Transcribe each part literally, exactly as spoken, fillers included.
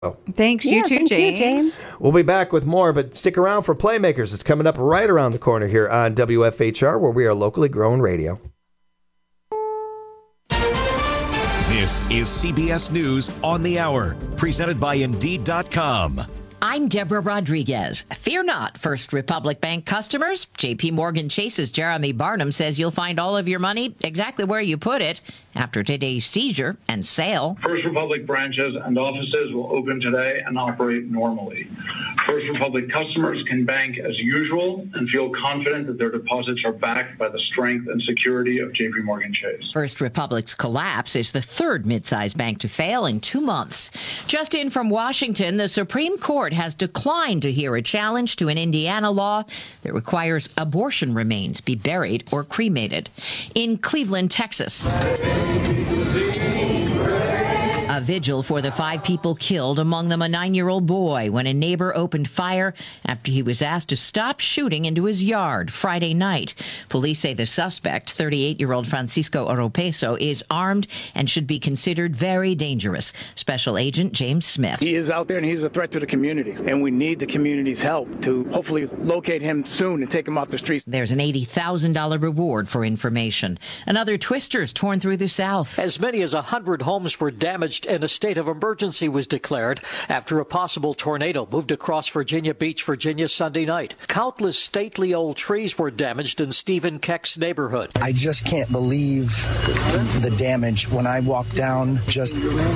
Oh. Thanks, you Yeah, too, thank James. you, James. We'll be back with more, but stick around for Playmakers. It's coming up right around the corner here on W F H R, where we are locally grown radio. This is C B S News on the Hour, presented by Indeed dot com. I'm Deborah Rodriguez. Fear not, First Republic Bank customers. J P Morgan Chase's Jeremy Barnum says you'll find all of your money exactly where you put it after today's seizure and sale. First Republic branches and offices will open today and operate normally. First Republic customers can bank as usual and feel confident that their deposits are backed by the strength and security of J P Morgan Chase. First Republic's collapse is the third mid-sized bank to fail in two months. Just in from Washington, the Supreme Court has declined to hear a challenge to an Indiana law that requires abortion remains be buried or cremated. In Cleveland, Texas, a vigil for the five people killed, among them a nine-year-old boy, when a neighbor opened fire after he was asked to stop shooting into his yard Friday night. Police say the suspect, thirty-eight-year-old Francisco Oropesa, is armed and should be considered very dangerous. Special Agent James Smith. He is out there and he's a threat to the community, and we need the community's help to hopefully locate him soon and take him off the streets. There's an eighty thousand dollars reward for information. Another twisters torn through the South. As many as one hundred homes were damaged and a state of emergency was declared after a possible tornado moved across Virginia Beach, Virginia, Sunday night. Countless stately old trees were damaged in Stephen Keck's neighborhood. I just can't believe the damage. When I walked down just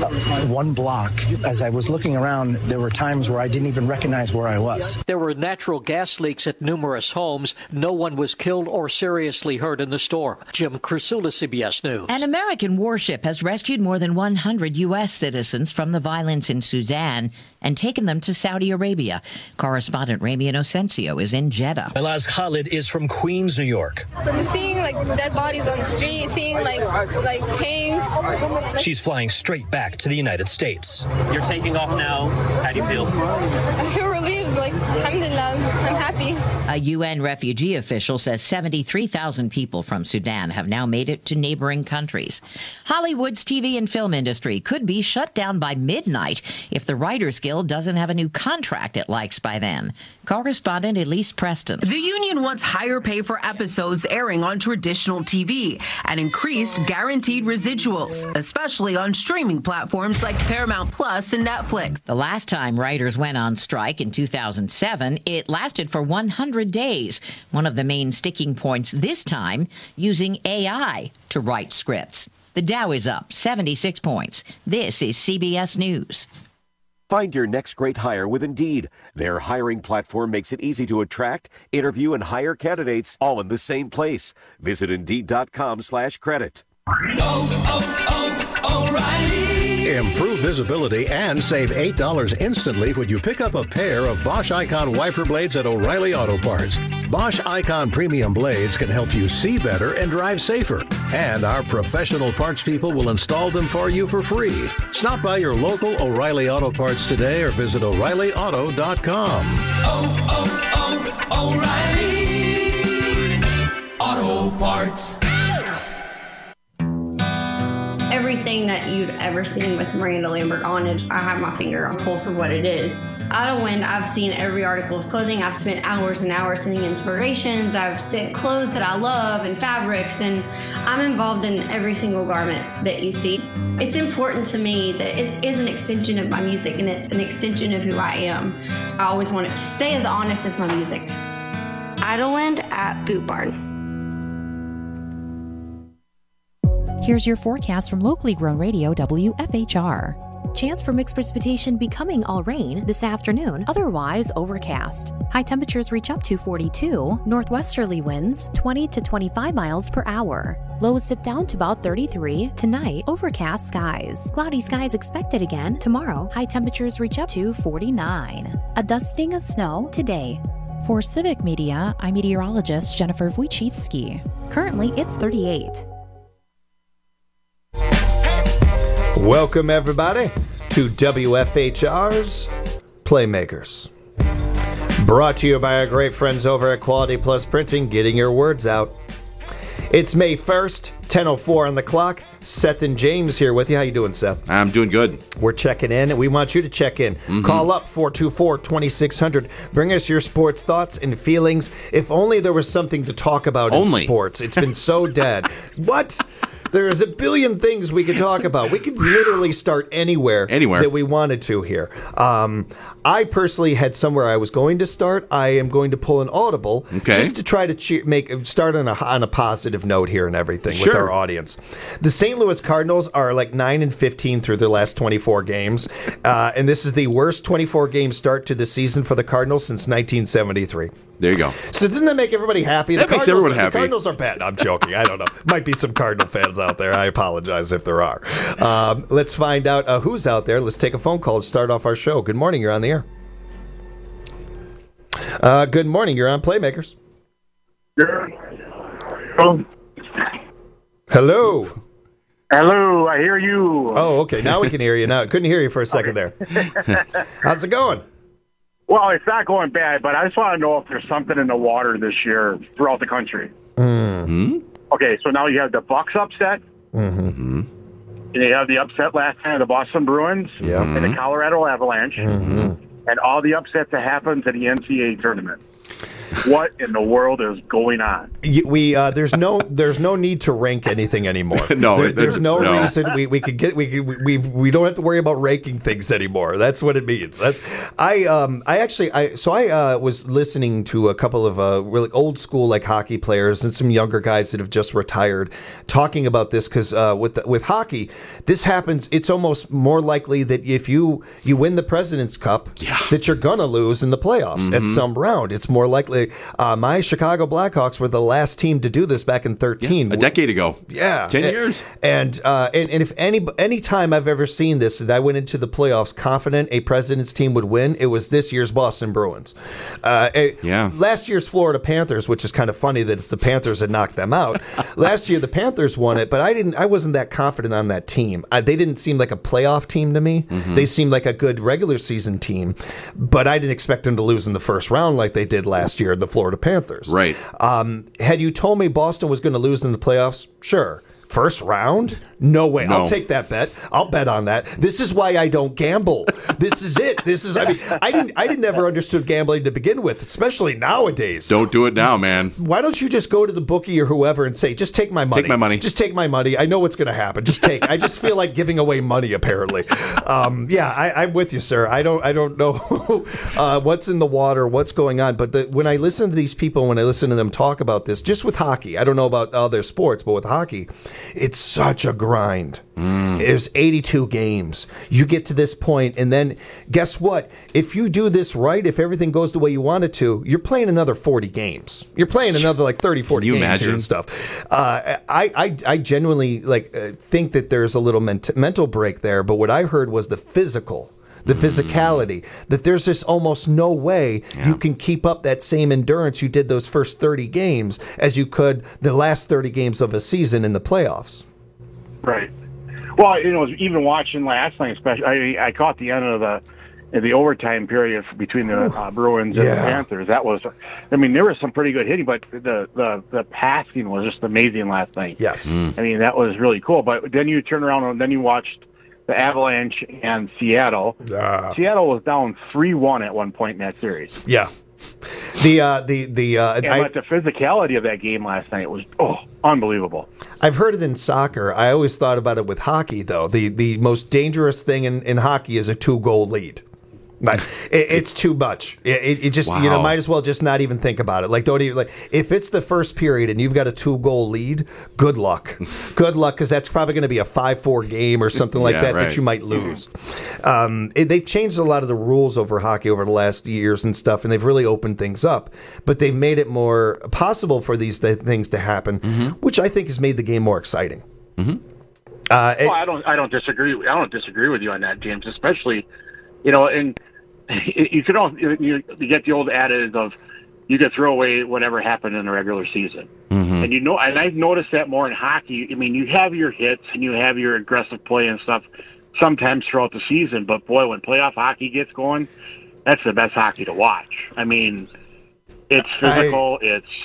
one block, as I was looking around, there were times where I didn't even recognize where I was. There were natural gas leaks at numerous homes. No one was killed or seriously hurt in the storm. Jim Crisula, C B S News. An American warship has rescued more than one hundred U S citizens from the violence in Sudan and taken them to Saudi Arabia. Correspondent Ramy Inocencio is in Jeddah. Elaz Khalid is from Queens, New York. Just seeing like dead bodies on the street, seeing like like tanks. Like... She's flying straight back to the United States. You're taking off now. How do you feel? I feel relieved. Like, alhamdulillah, I'm happy. A U N refugee official says seventy-three thousand people from Sudan have now made it to neighboring countries. Hollywood's T V and film industry could be shut down by midnight if the Writers Guild doesn't have a new contract it likes by then. Correspondent Elise Preston. The union wants higher pay for episodes airing on traditional T V and increased guaranteed residuals, especially on streaming platforms like Paramount Plus and Netflix. The last time writers went on strike in two thousand seven, it lasted for one hundred days. One of the main sticking points this time, using A I to write scripts. The Dow is up seventy-six points. This is C B S News. Find your next great hire with Indeed. Their hiring platform makes it easy to attract, interview, and hire candidates all in the same place. Visit Indeed.com slash credit. Oh, oh, oh, O'Reilly. Improve visibility and save eight dollars instantly when you pick up a pair of Bosch Icon wiper blades at O'Reilly Auto Parts. Bosch Icon premium blades can help you see better and drive safer. And our professional parts people will install them for you for free. Stop by your local O'Reilly Auto Parts today or visit O'Reilly Auto dot com. Oh, oh, oh, O'Reilly Auto Parts. Everything that you'd ever seen with Miranda Lambert on it, I have my finger on the pulse of what it is. Idyllwind, I've seen every article of clothing. I've spent hours and hours sending inspirations. I've sent clothes that I love and fabrics, and I'm involved in every single garment that you see. It's important to me that it is an extension of my music, and it's an extension of who I am. I always want it to stay as honest as my music. Idyllwind at Boot Barn. Here's your forecast from locally grown radio W F H R. Chance for mixed precipitation becoming all rain this afternoon, otherwise overcast. High temperatures reach up to forty-two, northwesterly winds twenty to twenty-five miles per hour. Lows dip down to about thirty-three. Tonight, overcast skies. Cloudy skies expected again. Tomorrow, high temperatures reach up to forty-nine. A dusting of snow today. For Civic Media, I'm meteorologist Jennifer Wojcicki. Currently, it's thirty-eight. Welcome, everybody, to W F H R's Playmakers. Brought to you by our great friends over at Quality Plus Printing, getting your words out. It's May first, ten oh four on the clock. Seth and James here with you. How you doing, Seth? I'm doing good. We're checking in, and we want you to check in. Mm-hmm. Call up four two four, two six zero zero. Bring us your sports thoughts and feelings. If only there was something to talk about only. in sports. It's been so dead. What? There's a billion things we could talk about. We could literally start anywhere, anywhere that we wanted to here. Um, I personally had somewhere I was going to start. I am going to pull an audible okay. just to try to cheer, make start on a on a positive note here and everything sure. with our audience. The Saint Louis Cardinals are like nine and fifteen through their last twenty-four games, uh, and this is the worst twenty-four game start to the season for the Cardinals since nineteen seventy-three. There you go. So doesn't that make everybody happy? That the makes everyone the happy. Cardinals are bad. I'm joking. I don't know. Might be some Cardinal fans out there. I apologize if there are. Um, let's find out uh, who's out there. Let's take a phone call to start off our show. Good morning. You're on the air. Uh, good morning. You're on Playmakers. Oh. Hello. Hello. I hear you. Oh, okay. Now we can hear you. Now I couldn't hear you for a second there. How's it going? Well, it's not going bad, but I just want to know if there's something in the water this year throughout the country. Mm-hmm. Okay, so now you have the Bucks upset. Mm-hmm. And you have the upset last time of the Boston Bruins yeah. and the Colorado Avalanche. Mm-hmm. And all the upsets that happened at the N C A A tournament. What in the world is going on? We uh, there's no there's no need to rank anything anymore. no, there, there's no, no reason we, we could get we could, we we don't have to worry about ranking things anymore. That's what it means. That's, I um I actually I so I uh, was listening to a couple of uh, really old school like hockey players and some younger guys that have just retired talking about this because uh, with the, with hockey this happens. It's almost more likely that if you you win the President's Cup yeah. that you're gonna lose in the playoffs mm-hmm. at some round. It's more likely. Uh, my Chicago Blackhawks were the last team to do this back in thirteen. Yeah, a decade ago. Yeah. Ten and, years. And, uh, and and if any any time I've ever seen this and I went into the playoffs confident a President's team would win, it was this year's Boston Bruins. Uh, yeah. Last year's Florida Panthers, which is kind of funny that it's the Panthers that knocked them out. Last year the Panthers won it, but I didn't. I wasn't that confident on that team. I, they didn't seem like a playoff team to me. Mm-hmm. They seemed like a good regular season team, but I didn't expect them to lose in the first round like they did last year. The Florida Panthers. Right. Um, had you told me Boston was going to lose in the playoffs, sure. First round? No way. No. I'll take that bet. I'll bet on that. This is why I don't gamble. This is it. This is. I mean, I didn't. I didn't never understood gambling to begin with, especially nowadays. Don't do it now, man. Why don't you just go to the bookie or whoever and say, just take my money. Take my money. Just take my money. I know what's going to happen. Just take. I just feel like giving away money. Apparently, um, yeah. I, I'm with you, sir. I don't. I don't know uh, what's in the water, what's going on. But the, when I listen to these people, when I listen to them talk about this, just with hockey, I don't know about other sports, but with hockey, it's such a grind. Mm. There's eighty-two games. You get to this point, and then guess what? If you do this right, if everything goes the way you want it to, you're playing another forty games. You're playing another like thirty, forty games imagine? here and stuff. Uh, I, I, I genuinely like uh, think that there's a little ment- mental break there, but what I heard was the physical. The physicality, that there's just almost no way yeah. you can keep up that same endurance you did those first thirty games as you could the last thirty games of a season in the playoffs. Right. Well, you know, even watching last night, especially, I, I caught the end of the the overtime period between the uh, Bruins and yeah. the Panthers. That was, I mean, there was some pretty good hitting, but the the, the passing was just amazing last night. Yes. Mm. I mean, that was really cool. But then you turn around and then you watched the Avalanche and Seattle. Uh, Seattle was down three one at one point in that series. Yeah. The uh, the the uh, and I, but the physicality of that game last night was oh unbelievable. I've heard it in soccer. I always thought about it with hockey, though. The the most dangerous thing in, in hockey is a two goal lead. But it, it's too much. It, it, it just wow. you know might as well just not even think about it. Like don't even like if it's the first period and you've got a two goal lead. Good luck, good luck because that's probably going to be a five four game or something like yeah, that right. that you might lose. Um, it, they've changed a lot of the rules over hockey over the last years and stuff, and they've really opened things up. But they've made it more possible for these th- things to happen, mm-hmm. which I think has made the game more exciting. Mm-hmm. Uh, it, well, I don't. I don't disagree. I don't disagree with you on that, James. Especially, you know, and. You could also you, you get the old adage of you could throw away whatever happened in the regular season, mm-hmm. and you know, and I've noticed that more in hockey. I mean, you have your hits and you have your aggressive play and stuff sometimes throughout the season, but boy, when playoff hockey gets going, that's the best hockey to watch. I mean, it's physical. I, it's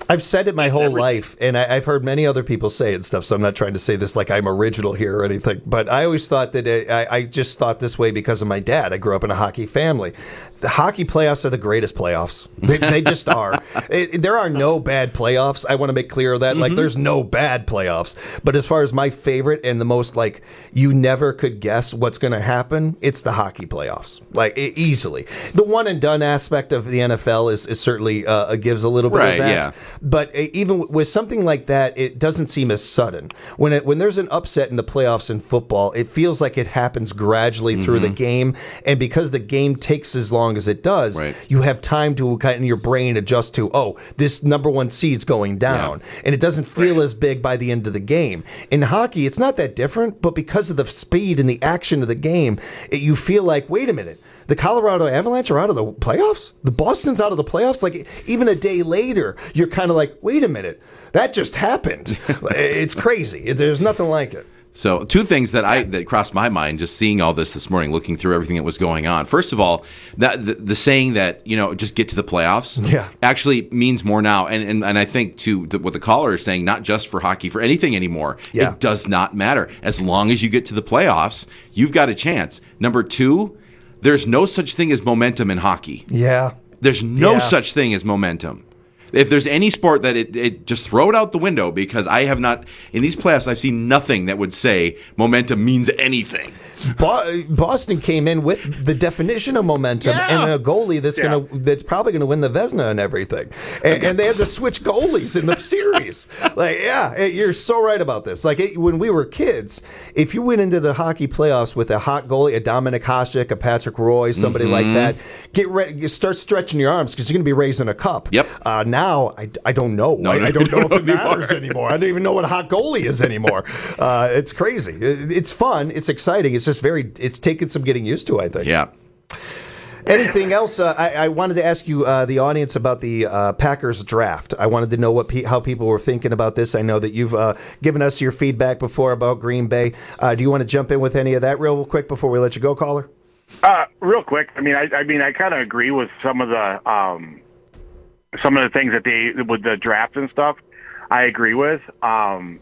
I've said it my whole life, and I, I've heard many other people say it and stuff, so I'm not trying to say this like I'm original here or anything, but I always thought that it, I, I just thought this way because of my dad. I grew up in a hockey family. The hockey playoffs are the greatest playoffs. They, they just are. It, there are no bad playoffs. I want to make clear of that. Mm-hmm. Like, there's no bad playoffs. But as far as my favorite and the most, like, you never could guess what's going to happen, it's the hockey playoffs. Like, it, easily. The one and done aspect of the N F L is, is certainly uh, gives a little bit right, of that. Yeah. But even with something like that, it doesn't seem as sudden. When it, when there's an upset in the playoffs in football, it feels like it happens gradually mm-hmm. through the game. And because the game takes as long as it does, right. you have time to kind of in your brain adjust to, oh, this number one seed's going down. Yeah. And it doesn't feel right. as big by the end of the game. In hockey, it's not that different, but because of the speed and the action of the game, it, you feel like, wait a minute. The Colorado Avalanche are out of the playoffs? The Boston's out of the playoffs? Like, even a day later, you're kind of like, wait a minute, that just happened. It's crazy. There's nothing like it. So two things that I that crossed my mind just seeing all this this morning, looking through everything that was going on. First of all, that the, the saying that, you know, just get to the playoffs yeah. actually means more now. And and, and I think to the, what the caller is saying, not just for hockey, for anything anymore, yeah. it does not matter. As long as you get to the playoffs, you've got a chance. Number two, there's no such thing as momentum in hockey. Yeah. There's no yeah. such thing as momentum. If there's any sport that it, it just throw it out the window, because I have not, in these playoffs, I've seen nothing that would say momentum means anything. Bo- Boston came in with the definition of momentum yeah. and a goalie that's yeah. gonna that's probably gonna win the Vezina and everything, and, and they had to switch goalies in the series. Like, yeah, it, you're so right about this. Like it, when we were kids, if you went into the hockey playoffs with a hot goalie, a Dominic Hasek, a Patrick Roy, somebody mm-hmm. like that, get ready, start stretching your arms because you're gonna be raising a cup. Yep. Uh, now I, I don't know. No, I, no, I don't know if it anymore. matters anymore. I don't even know what a hot goalie is anymore. Uh, it's crazy. It, it's fun. It's exciting. It's just very, it's taken some getting used to, I think. Yeah. Anything else? Uh, I, I wanted to ask you, uh, the audience, about the uh, Packers draft. I wanted to know what pe- how people were thinking about this. I know that you've uh, given us your feedback before about Green Bay. Uh, do you want to jump in with any of that real quick before we let you go, caller? Uh, real quick. I mean, I, I mean, I kind of agree with some of the um, some of the things that they with the draft and stuff. I agree with. Um,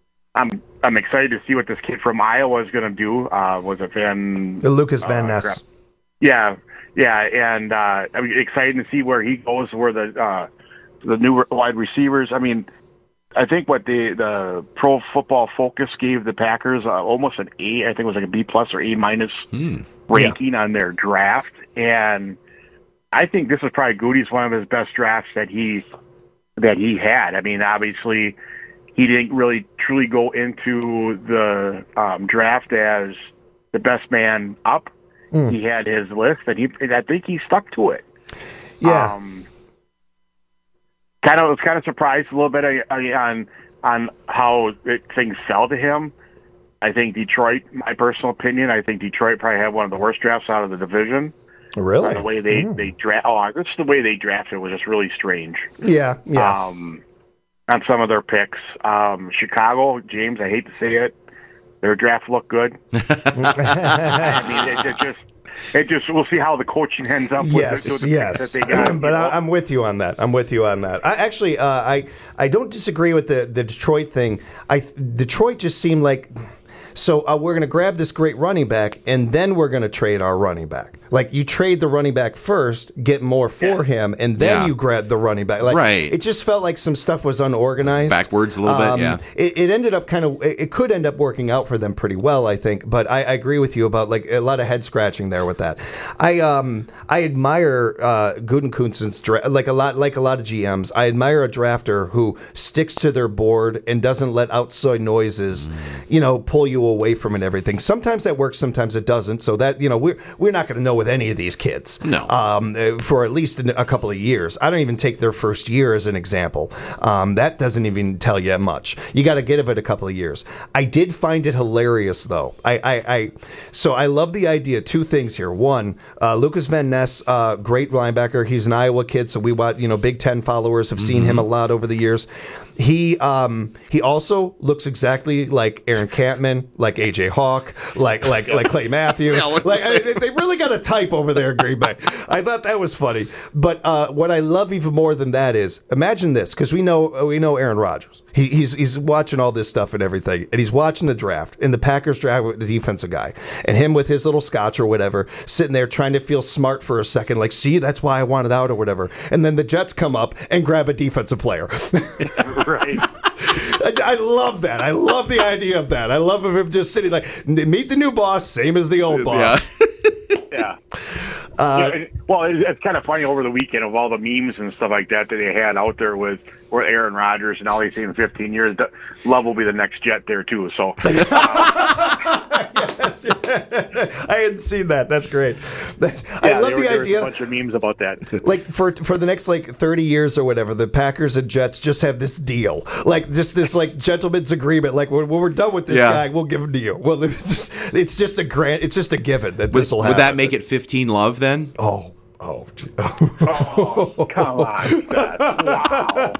I'm I'm excited to see what this kid from Iowa is going to do. Uh, was it Van Lucas Van Ness? Uh, yeah, yeah, and uh, I'm excited to see where he goes. Where the uh, the new wide receivers. I mean, I think what the the Pro Football Focus gave the Packers uh, almost an A. I think it was like a B plus or A minus hmm. ranking yeah. on their draft, and I think this is probably Goody's one of his best drafts that he that he had. I mean, obviously, he didn't really truly go into the um, draft as the best man up. Mm. He had his list, and he and I think he stuck to it. Yeah. Um, kind of was kind of surprised a little bit on on how it, things fell to him. I think Detroit, my personal opinion, I think Detroit probably had one of the worst drafts out of the division. Really? Uh, the way they, mm. they draft, oh, just the way they drafted was just really strange. Yeah, yeah. Um, on some of their picks, um, Chicago, James, I hate to say it, their draft looked good. I mean, it, it just, it just, we'll see how the coaching ends up. Yes, with the, the yes. picks that they got, but I, I'm with you on that. I'm with you on that. I actually, uh, I, I don't disagree with the the Detroit thing. I Detroit just seemed like. So uh, we're going to grab this great running back, and then we're going to trade our running back. Like, you trade the running back first, get more for yeah. him, and then yeah. you grab the running back. Like, right. It just felt like some stuff was unorganized. Backwards a little um, bit, yeah. It, it ended up kind of, it could end up working out for them pretty well, I think. But I, I agree with you about, like, a lot of head scratching there with that. I um I admire uh, Gutekunst's dra- like a lot like a lot of G Ms. I admire a drafter who sticks to their board and doesn't let outside noises, mm. you know, pull you away from it. Everything. Sometimes that works, sometimes it doesn't. So that, you know, we're we're not going to know with any of these kids. No. Um, for at least a couple of years. I don't even take their first year as an example. Um, that doesn't even tell you much. You got to give it a couple of years. I did find it hilarious, though. I, I, I so I love the idea. Two things here. One, uh, Lucas Van Ness, uh, great linebacker. He's an Iowa kid, so we watch. You know, Big Ten followers have seen mm-hmm. him a lot over the years. He um, he also looks exactly like Aaron Campman, like A J Hawk, like like like Clay Matthews. Like I, they really got a type over there in Green Bay. I thought that was funny. But uh, what I love even more than that is, imagine this, because we know we know Aaron Rodgers. He, he's he's watching all this stuff and everything, and he's watching the draft, and the Packers draft with the defensive guy, and him with his little scotch or whatever, sitting there trying to feel smart for a second, like, see, that's why I wanted out or whatever. And then the Jets come up and grab a defensive player. Right. I, I love that. I love the idea of that. I love him just sitting like, meet the new boss, same as the old boss. Yeah. yeah. Uh, yeah, well, it, it's kind of funny over the weekend of all the memes and stuff like that that they had out there with, with Aaron Rodgers and all he's seen in fifteen years. Love will be the next Jet there too. So, uh, yes, I hadn't seen that. That's great. I yeah, love there, the there idea. Was a bunch of memes about that. Like for for the next like thirty years or whatever, the Packers and Jets just have this deal, like just this like gentleman's agreement. Like when, when we're done with this Yeah. guy, we'll give him to you. Well, it's just it's just a grant. It's just a given that Would, this will would happen. that make it fifteen love then? Oh. Oh, gee. Oh, come on. Wow.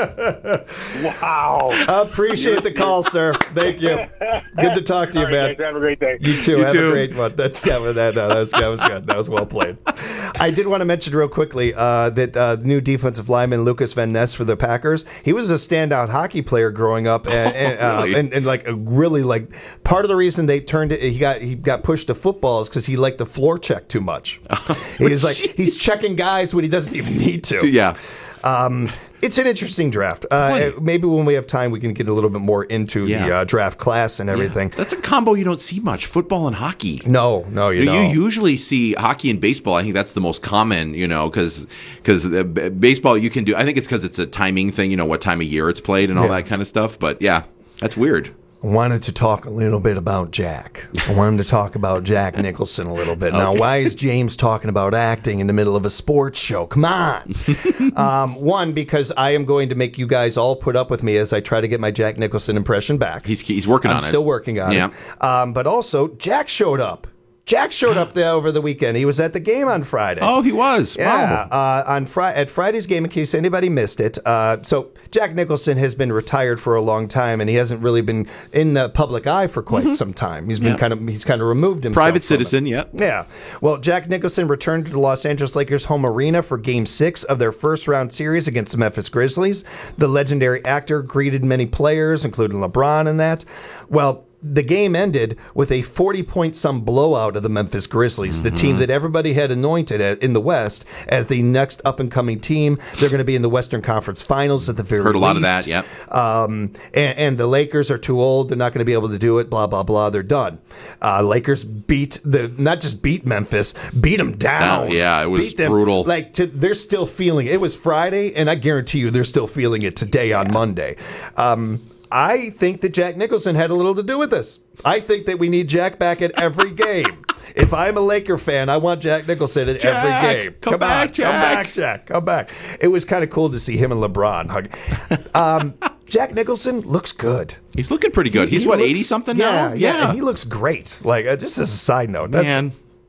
Wow. Appreciate the call, sir. Thank you. Good to talk to you, All man. right, guys, have a great day. You too. You have too. a great one. That's that was that, no, that, was, that was good. That was well played. I did want to mention real quickly uh, that uh, new defensive lineman Lucas Van Ness for the Packers. He was a standout hockey player growing up, and and, uh, Really? and, and like a really like part of the reason they turned it, he got he got pushed to football is because he liked the floor check too much. He's like he's checking guys when he doesn't even need to. Yeah. Um, it's an interesting draft. Uh, maybe when we have time, we can get a little bit more into Yeah. the uh, draft class and everything. That's a combo you don't see much, football and hockey. No, no, you You don't. usually see hockey and baseball. I think that's the most common, you know, because because baseball you can do. I think it's because it's a timing thing, you know, what time of year it's played and all Yeah. that kind of stuff. But yeah, that's weird. I wanted to talk a little bit about Jack. I wanted to talk about Jack Nicholson a little bit. Now, Okay. why is James talking about acting in the middle of a sports show? Come on. um, one, because I am going to make you guys all put up with me as I try to get my Jack Nicholson impression back. He's he's working I'm on it. still working on Yeah. it. Um, but also, Jack showed up. Jack showed up there over the weekend. He was at the game on Friday. Oh, he was. Yeah, Wow. uh, on Fri- at Friday's game, in case anybody missed it. Uh, so Jack Nicholson has been retired for a long time, and he hasn't really been in the public eye for quite some time. He's been Yeah. kind of he's kind of removed himself. Private from it. citizen, yeah. Yeah. Well, Jack Nicholson returned to the Los Angeles Lakers home arena for Game Six of their first round series against the Memphis Grizzlies. The legendary actor greeted many players, including LeBron, and that. Well. The game ended with a forty-point-some blowout of the Memphis Grizzlies, the team that everybody had anointed at, in the West as the next up-and-coming team. They're going to be in the Western Conference Finals at the very least. Heard a lot of that, yep. Um, and, and the Lakers are too old. They're not going to be able to do it, blah, blah, blah. They're done. Uh, Lakers beat, the not just beat Memphis, beat them down. Down, yeah, it was Beat them, brutal. Like, to, they're still feeling it. It was Friday, and I guarantee you they're still feeling it today on Monday. Um I think that Jack Nicholson had a little to do with this. I think that we need Jack back at every game. If I'm a Laker fan, I want Jack Nicholson at Jack, every game. come back, on, Jack. Come back, Jack. Come back. It was kind of cool to see him and LeBron hug. Um, Jack Nicholson looks good. He's looking pretty good. He- He's he what, looks- eighty something yeah, now? Yeah, and he looks great. Like uh, just as a side note, that's, Man.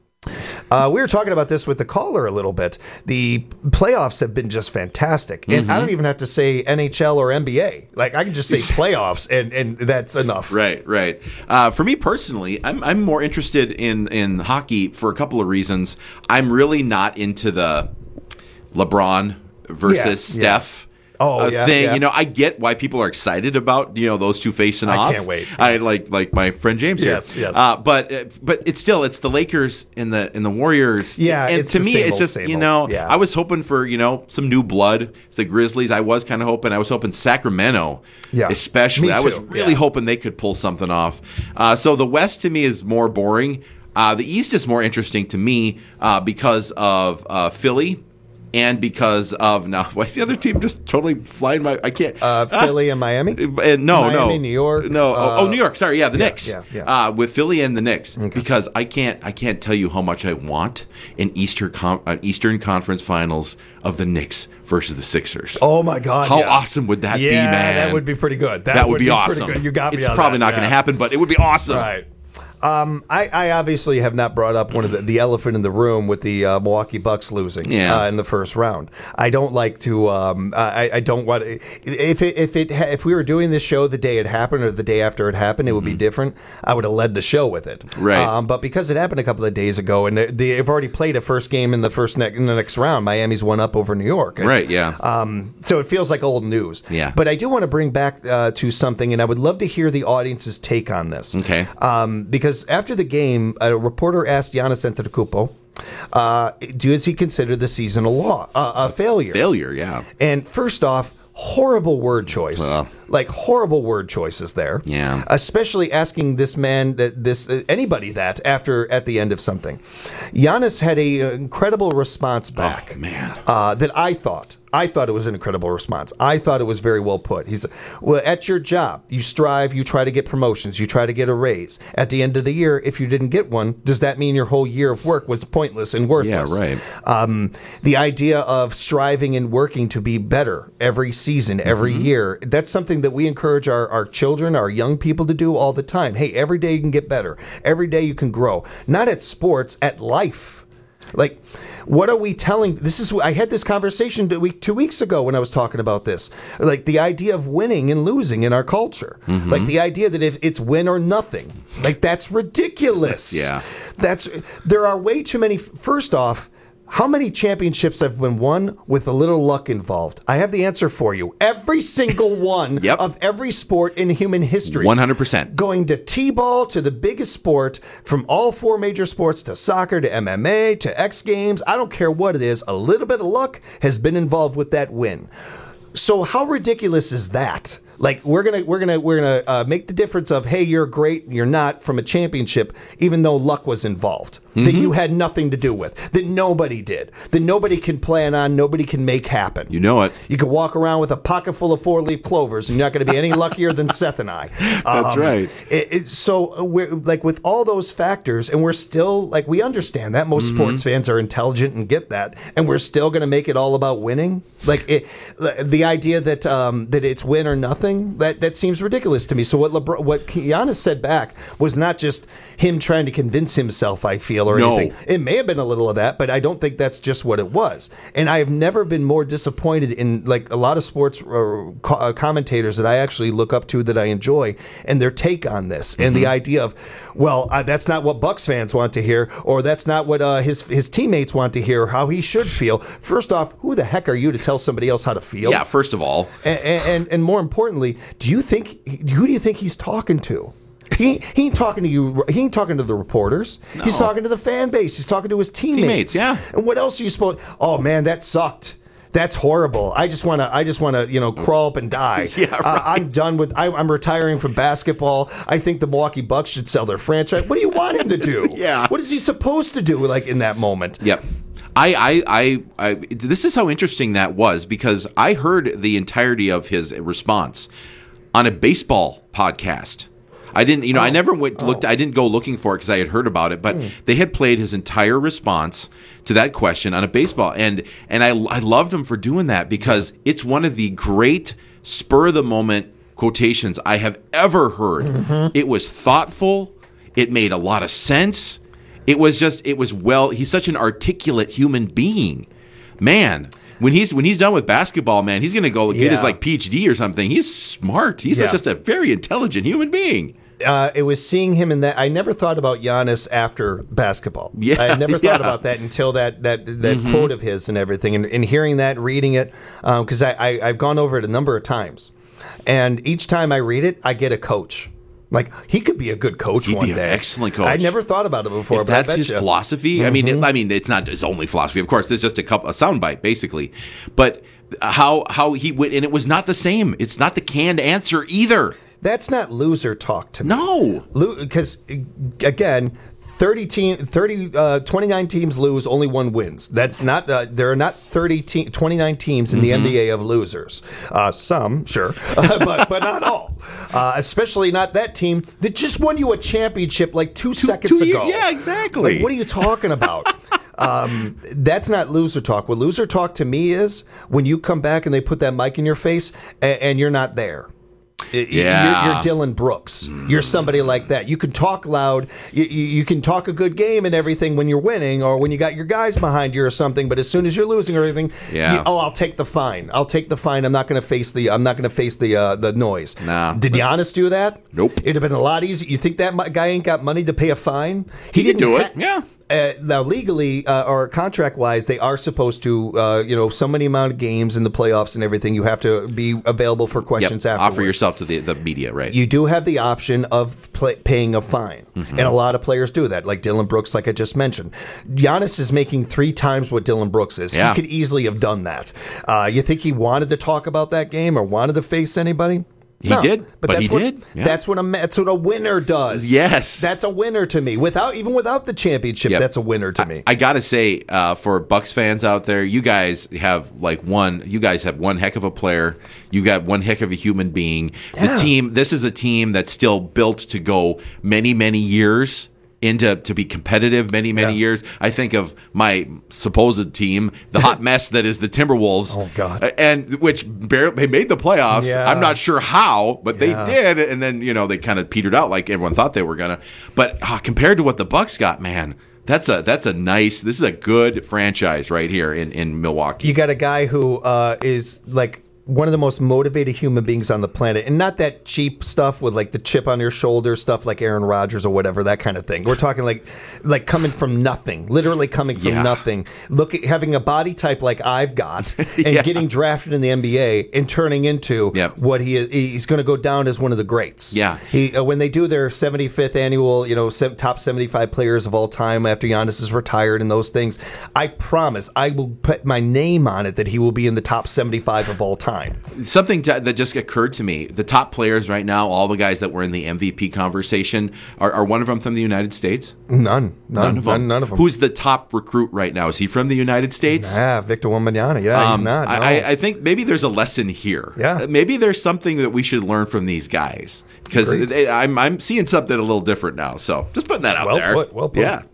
Uh, we were talking about this with the caller a little bit. The playoffs have been just fantastic. And Mm-hmm. I don't even have to say N H L or N B A. Like, I can just say playoffs, and, and that's enough. Right, right. Uh, for me personally, I'm I'm more interested in in hockey for a couple of reasons. I'm really not into the LeBron versus Yeah, yeah. Steph. Oh, uh, yeah, thing. yeah. You know, I get why people are excited about, you know, those two facing I off. can't wait. I like like my friend James Yes, here. yes. Uh, but uh, but it's still it's the Lakers and the and the Warriors. Yeah, and it's to the me same it's old, just same you old. know Yeah. I was hoping for you know some new blood. It's the Grizzlies. I was kind of hoping. I was hoping Sacramento. Yeah. especially. Me I was too. really Yeah. hoping they could pull something off. Uh, so the West to me is more boring. Uh, the East is more interesting to me uh, because of uh, Philly. And because of now, why is the other team just totally flying my? I can't. Uh, Philly and Miami? Uh, no, Miami, no, New York, No, uh, oh, oh, New York. Sorry, yeah, the yeah, Knicks. yeah, yeah. Uh, with Philly and the Knicks, because I can't, I can't tell you how much I want an Eastern com- uh, Eastern Conference Finals of the Knicks versus the Sixers. Oh, my God. How yeah. awesome would that yeah, be, man? that would be pretty good. That, That, would, be, pretty awesome. good. You got me It's on probably that, not going yeah. to happen, but it would be awesome. Right. Um, I, I obviously have not brought up one of the, the elephant in the room with the uh, Milwaukee Bucks losing Yeah. uh, in the first round. I don't like to. Um, I, I don't want if it, if it if we were doing this show the day it happened or the day after it happened, it would be different. I would have led the show with it. Right. Um, but because it happened a couple of days ago, and they, they've already played a first game in the first ne- in the next round, Miami's one up over New York. It's, Right, yeah. Um, so it feels like old news. Yeah. But I do want to bring back uh, to something, and I would love to hear the audience's take on this. Okay. Um, because after the game, a reporter asked Giannis Antetokounmpo, uh, does he consider the season a law, uh, a failure? Failure, yeah. And first off, horrible word choice. Well. Like horrible word choices there. Yeah. Especially asking this man that this uh, anybody that after at the end of something. Giannis had a uh, incredible response back. Oh, man. Uh, that I thought. I thought it was an incredible response. I thought it was very well put. He's well at your job. You strive. You try to get promotions. You try to get a raise. At the end of the year, if you didn't get one, does that mean your whole year of work was pointless and worthless? Yeah, right. Um, the idea of striving and working to be better every season, every Mm-hmm. year, that's something that we encourage our, our children, our young people to do all the time. Hey, every day you can get better. Every day you can grow. Not at sports, at life. Like, what are we telling? This is. I had this conversation two, week, two weeks ago when I was talking about this. Like the idea of winning and losing in our culture. Mm-hmm. Like the idea that if it's win or nothing. Like that's ridiculous. Yeah. That's. There are way too many. First off, how many championships have been won with a little luck involved? I have the answer for you. Every single one Yep. of every sport in human history. one hundred percent. Going to T-ball to the biggest sport, from all four major sports to soccer to M M A to X Games, I don't care what it is, a little bit of luck has been involved with that win. So how ridiculous is that? Like we're gonna we're gonna we're gonna uh, make the difference of hey, you're great, you're not from a championship, even though luck was involved that you had nothing to do with, that nobody did, that nobody can plan on, nobody can make happen. You know it. You can walk around with a pocket full of four-leaf clovers, and you're not going to be any luckier than Seth and I. That's right. It, it, so we're like with all those factors, and we're still like we understand that most Mm-hmm. sports fans are intelligent and get that, and we're still going to make it all about winning. Like it, the idea that um, that it's win or nothing, that that seems ridiculous to me. So what LeBron, what Giannis said back was not just him trying to convince himself, I feel, or No. anything. It may have been a little of that, but I don't think that's just what it was. And I have never been more disappointed in like a lot of sports uh, co- uh, commentators that I actually look up to that I enjoy and their take on this and the idea of, well, uh, that's not what Bucks fans want to hear, or that's not what uh, his his teammates want to hear, or how he should feel. First off, who the heck are you to tell somebody else how to feel? Yeah, first of all. And, and and more importantly, do you think who do you think he's talking to? He he ain't talking to you. He ain't talking to the reporters. He's No. talking to the fan base. He's talking to his teammates. Teammates, yeah. And what else are you supposed? Oh man, that sucked. That's horrible. I just want to. I just want to. You know, crawl up and die. Yeah, right. uh, I'm done with. I, I'm retiring from basketball. I think the Milwaukee Bucks should sell their franchise. What do you want him to do? Yeah. What is he supposed to do? Like in that moment? Yep. I, I, I, I, this is how interesting that was because I heard the entirety of his response on a baseball podcast. I didn't, you know, Oh. I never went looked. I didn't go looking for it because I had heard about it, but Mm. they had played his entire response to that question on a baseball, and and I, I loved him for doing that because it's one of the great spur of the moment quotations I have ever heard. Mm-hmm. It was thoughtful. It made a lot of sense. It was just, it was well, he's such an articulate human being. Man, when he's when he's done with basketball, man, he's going to go get his Yeah. like P H D or something. He's smart. He's Yeah. just a very intelligent human being. Uh, it was seeing him in that. I never thought about Giannis after basketball. Yeah, I never thought yeah. about that until that that that Mhm. quote of his and everything, and, and hearing that, reading it, because I, I I've gone over it a number of times, and each time I read it, I get a coach. Like he could be a good coach He'd one be an day. excellent coach. I never thought about it before. If but I that's his betcha. philosophy, I mean, it, Mhm. I mean, it's not his only philosophy. Of course, there's just a couple, a soundbite, basically. But how how he went, and it was not the same. It's not the canned answer either. That's not loser talk to me. No, because again, thirty team, thirty, uh, twenty-nine teams lose, only one wins. That's not. Uh, there are not thirty, te- twenty-nine teams in the Mhm. N B A of losers. Uh, some, sure, uh, but but not all. Uh, especially not that team that just won you a championship like two, seconds two year- ago. yeah, exactly. Like, what are you talking about? Um, that's not loser talk. What loser talk to me is when you come back and they put that mic in your face and, and you're not there. Yeah. You're, you're Dylan Brooks. Mm. You're somebody like that. You can talk loud. You, you, you can talk a good game and everything when you're winning or when you got your guys behind you or something. But as soon as you're losing or anything, yeah. you, oh, I'll take the fine. I'll take the fine. I'm not going to face the. I'm not going to face the uh, the noise. Nah. Did Giannis do that? Nope. It'd have been a lot easier. You think that guy ain't got money to pay a fine? He, he didn't do it. Ha- yeah. Uh, now, legally uh, or contract-wise, they are supposed to, uh, you know, so many amount of games in the playoffs and everything. You have to be available for questions yep. afterwards. Offer yourself to the, the media, right? You do have the option of play, paying a fine, mm-hmm. and a lot of players do that, like Dylan Brooks, like I just mentioned. Giannis is making three times what Dylan Brooks is. Yeah. He could easily have done that. Uh, you think he wanted to talk about that game or wanted to face anybody? He no, did, but, but that's he what, did. Yeah. That's what a that's what a winner does. Yes, that's a winner to me. Without even without the championship, yep. that's a winner to me. I, I gotta say, uh, for Bucks fans out there, you guys have like one. You guys have one heck of a player. You got one heck of a human being. Yeah. The team. This is a team that's still built to go many, many years. Into to be competitive many many yeah. years. I think of my supposed team, the hot mess that is the Timberwolves. Oh God! And which barely they made the playoffs. Yeah. I'm not sure how, but yeah. they did. And then you know they kind of petered out like everyone thought they were gonna. But uh, compared to what the Bucks got, man, that's a that's a nice. This is a good franchise right here in in Milwaukee. You got a guy who uh, is like one of the most motivated human beings on the planet, and not that cheap stuff with like the chip on your shoulder stuff like Aaron Rodgers or whatever, that kind of thing. We're talking like like coming from nothing, literally coming from yeah. nothing. Look, having a body type like I've got, and yeah. getting drafted in the N B A and turning into yep. what he is. He's going to go down as one of the greats. Yeah. He uh, when they do their seventy-fifth annual, you know, se- top seventy-five players of all time after Giannis is retired and those things, I promise I will put my name on it that he will be in the top seventy-five of all time. Something to, that just occurred to me: the top players right now, all the guys that were in the M V P conversation, are, are one of them from the United States? None, none, none of them. None, none of them. Who's the top recruit right now? Is he from the United States? Yeah, Victor Wembanyama. Yeah, um, he's not. No. I, I think maybe there's a lesson here. Yeah, maybe there's something that we should learn from these guys because I'm I'm seeing something a little different now. So just putting that out well there. Put, well put. Yeah.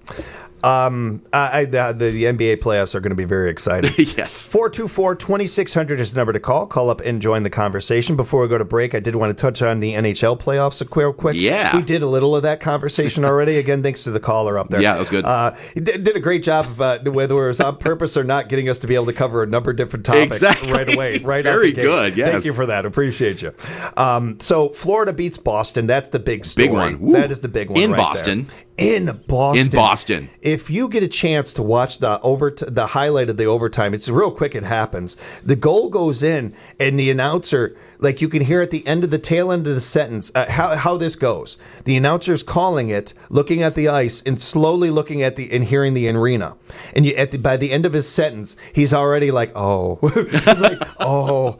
Um, I, the, the N B A playoffs are going to be very exciting. Yes. four two four, two six zero zero is the number to call. Call up and join the conversation. Before we go to break, I did want to touch on the N H L playoffs a quick. quick. Yeah. We did a little of that conversation already. Again, thanks to the caller up there. Yeah, that was good. Uh, he did, did a great job of, uh, whether it was on purpose or not, getting us to be able to cover a number of different topics exactly. right away. Right Very out the good, gate. yes. Thank you for that. Appreciate you. Um, so, Florida beats Boston. That's the big story. Big one. Woo. That is the big one In right Boston. There. In Boston. In Boston. If you get a chance to watch the over the highlight of the overtime, it's real quick. It happens. The goal goes in, and the announcer, like you can hear at the end of the tail end of the sentence, uh, how how this goes. The announcer's calling it, looking at the ice, and slowly looking at the and hearing the arena. And you, at the, by the end of his sentence, he's already like, oh, he's like, oh.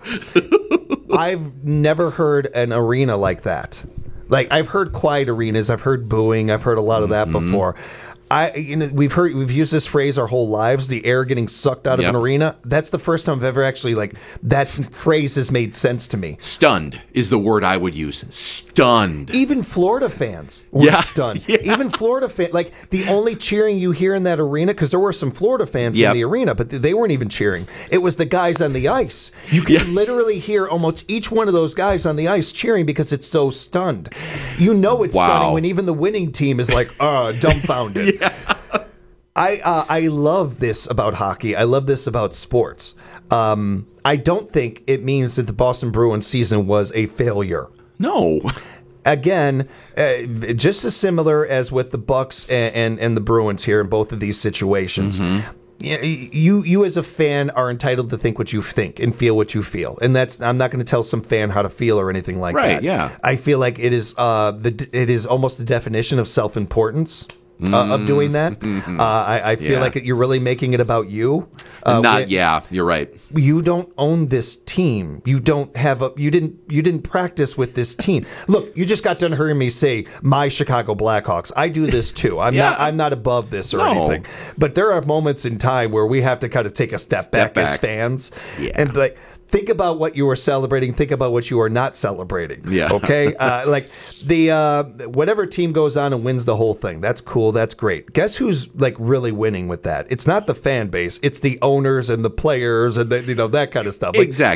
I've never heard an arena like that. Like, I've heard quiet arenas, I've heard booing, I've heard a lot of that mm-hmm. before. I, you know, we've heard, we've used this phrase our whole lives, the air getting sucked out of yep. an arena. That's the first time I've ever actually, like, that phrase has made sense to me. Stunned is the word I would use. Stunned. Even Florida fans were yeah. stunned. Yeah. Even Florida fans, like, the only cheering you hear in that arena, because there were some Florida fans yep. in the arena, but they weren't even cheering. It was the guys on the ice. You can yeah. literally hear almost each one of those guys on the ice cheering because it's so stunned. You know it's wow. stunning when even the winning team is like, uh, dumbfounded. yeah. I uh, I love this about hockey. I love this about sports. Um, I don't think it means that the Boston Bruins season was a failure. No. Again, uh, just as similar as with the Bucks and, and, and the Bruins here in both of these situations. Mm-hmm. You you as a fan are entitled to think what you think and feel what you feel, and that's I'm not going to tell some fan how to feel or anything like right, that. Right? Yeah. I feel like it is uh the it is almost the definition of self-importance. Uh, of doing that, mm-hmm. uh, I, I feel yeah. like you're really making it about you. Uh, Not, yeah, you're right. You don't own this team. You don't have a. You didn't. You didn't practice with this team. Look, you just got done hearing me say my Chicago Blackhawks. I do this too. I'm yeah. not. I'm not above this or no. anything. But there are moments in time where we have to kind of take a step, step back, back as fans, yeah. and like. Think about what you are celebrating. Think about what you are not celebrating. Yeah. Okay. Uh, like the uh, whatever team goes on and wins the whole thing. That's cool. That's great. Guess who's like really winning with that? It's not the fan base. It's the owners and the players and the, you know that kind of stuff. Like, exactly.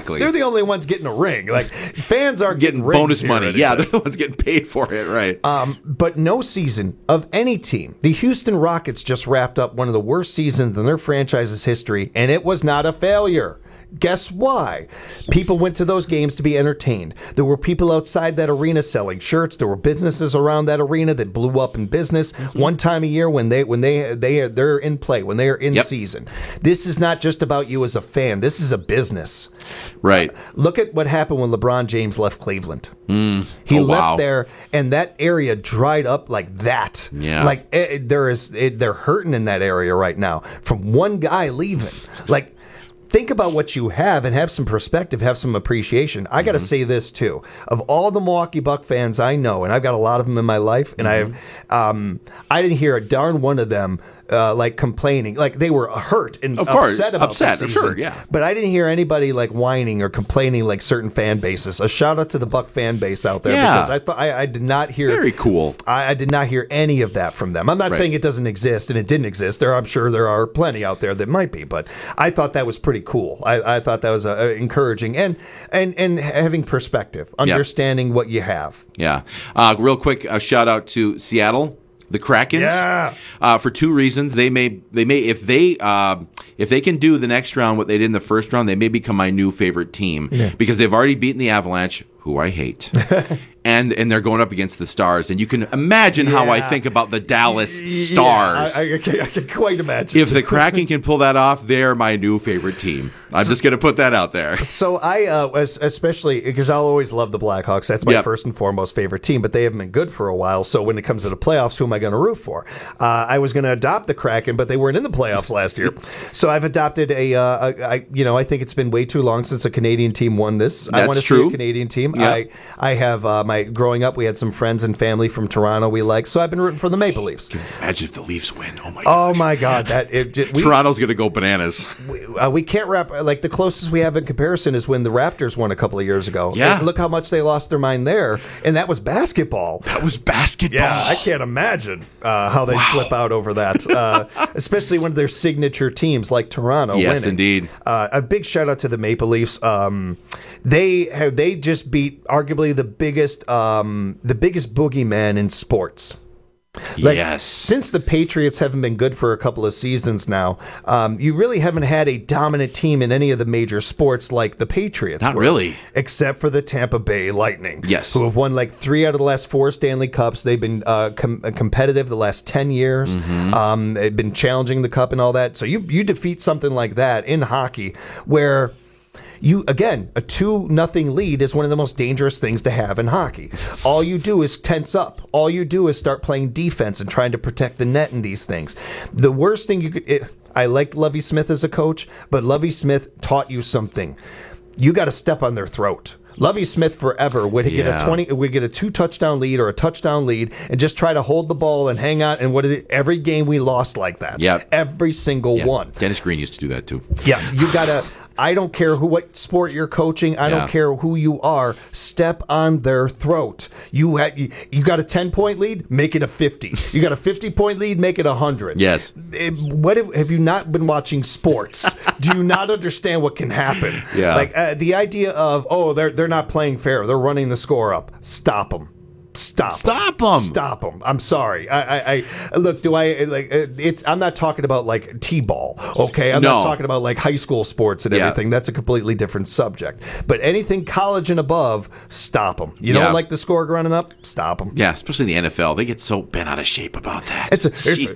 exactly. They're the only ones getting a ring. Like fans are getting, getting bonus money. Anyway. Yeah, they're the ones getting paid for it, right? Um, but no season of any team. The Houston Rockets just wrapped up one of the worst seasons in their franchise's history, and it was not a failure. Guess why? People went to those games to be entertained. There were people outside that arena selling shirts. There were businesses around that arena that blew up in business mm-hmm. one time a year when they when they they they're in play, when they are in yep. season. This is not just about you as a fan. This is a business. Right. Uh, look at what happened when LeBron James left Cleveland. Mm. He oh, left wow. there, and that area dried up like that. Yeah. Like it, there is, it, they're hurting in that area right now from one guy leaving. Like. Think about what you have and have some perspective, have some appreciation. I got to mm-hmm. say this, too. Of all the Milwaukee Buck fans I know, and I've got a lot of them in my life, and mm-hmm. I um, I didn't hear a darn one of them uh, like complaining. Like they were hurt and of course. upset about upset, the season. Sure, yeah. But I didn't hear anybody like whining or complaining like certain fan bases. A shout out to the Buck fan base out there yeah. because I thought I, I did not hear very cool. I, I did not hear any of that from them. I'm not right. saying it doesn't exist and it didn't exist. There, I'm sure there are plenty out there that might be, but I thought that was pretty cool. I, I thought that was uh, encouraging and and and having perspective, understanding yep. what you have. Yeah. Uh, real quick, a shout out to Seattle. The Krakens, yeah. uh, for two reasons. They may, they may, if they, uh, if they can do the next round what they did in the first round, they may become my new favorite team yeah. because they've already beaten the Avalanche, who I hate, and and they're going up against the Stars. And you can imagine yeah. how I think about the Dallas Stars. Yeah, I, I, can, I can quite imagine. If the Kraken can pull that off, they're my new favorite team. I'm so, just going to put that out there. So I, uh, especially because I'll always love the Blackhawks. That's my yep. first and foremost favorite team, but they haven't been good for a while. So when it comes to the playoffs, who am I going to root for? Uh, I was going to adopt the Kraken, but they weren't in the playoffs last year. So I've adopted a, uh, a I, you know, I think it's been way too long since a Canadian team won this. That's I want to true. see a Canadian team. Yep. I, I have uh, my growing up, we had some friends and family from Toronto we like, so I've been rooting for the Maple Leafs. Imagine if the Leafs win. Oh my god. Oh my god. That it, it, we, Toronto's going to go bananas. We, uh, we can't wrap like the closest we have in comparison is when the Raptors won a couple of years ago. Yeah. And look how much they lost their mind there, and that was basketball. That was basketball. Yeah, I can't imagine uh, how they wow. flip out over that, uh, especially when their signature teams like Toronto. Yes, winning. indeed. Uh, a big shout out to the Maple Leafs. Um, they have they just beat arguably the biggest um, the biggest boogeyman in sports. Like, yes. Since the Patriots haven't been good for a couple of seasons now, um, you really haven't had a dominant team in any of the major sports like the Patriots. Not were, really. Except for the Tampa Bay Lightning. Yes. Who have won like three out of the last four Stanley Cups. They've been uh, com- competitive the last ten years. Mm-hmm. Um, they've been challenging the Cup and all that. So you, you defeat something like that in hockey where... You again, a two nothing lead is one of the most dangerous things to have in hockey. All you do is tense up. All you do is start playing defense and trying to protect the net in these things. The worst thing you could... It, I liked Lovie Smith as a coach, but Lovie Smith taught you something. You got to step on their throat. Lovie Smith forever would get yeah. a twenty, would get a two touchdown lead or a touchdown lead, and just try to hold the ball and hang on. And what did it, every game we lost like that? Yeah, every single yep. one. Dennis Green used to do that too. Yeah, you gotta. I don't care who what sport you're coaching. I yeah. don't care who you are. Step on their throat. You had you, you got a ten point lead, make it a fifty. You got a fifty point lead, make it a hundred. Yes. It, what if, have you not been watching sports? Do you not understand what can happen? Yeah. Like uh, the idea of oh they're they're not playing fair. They're running the score up. Stop them. Stop. Stop them. Stop them. I'm sorry. I, I, I look. Do I like? It's. I'm not talking about like t-ball. Okay. I'm no. not talking about like high school sports and yeah. everything. That's a completely different subject. But anything college and above, stop them. You yeah. don't like the score running up? Stop them. Yeah, especially in the N F L, they get so bent out of shape about that. It's a. It's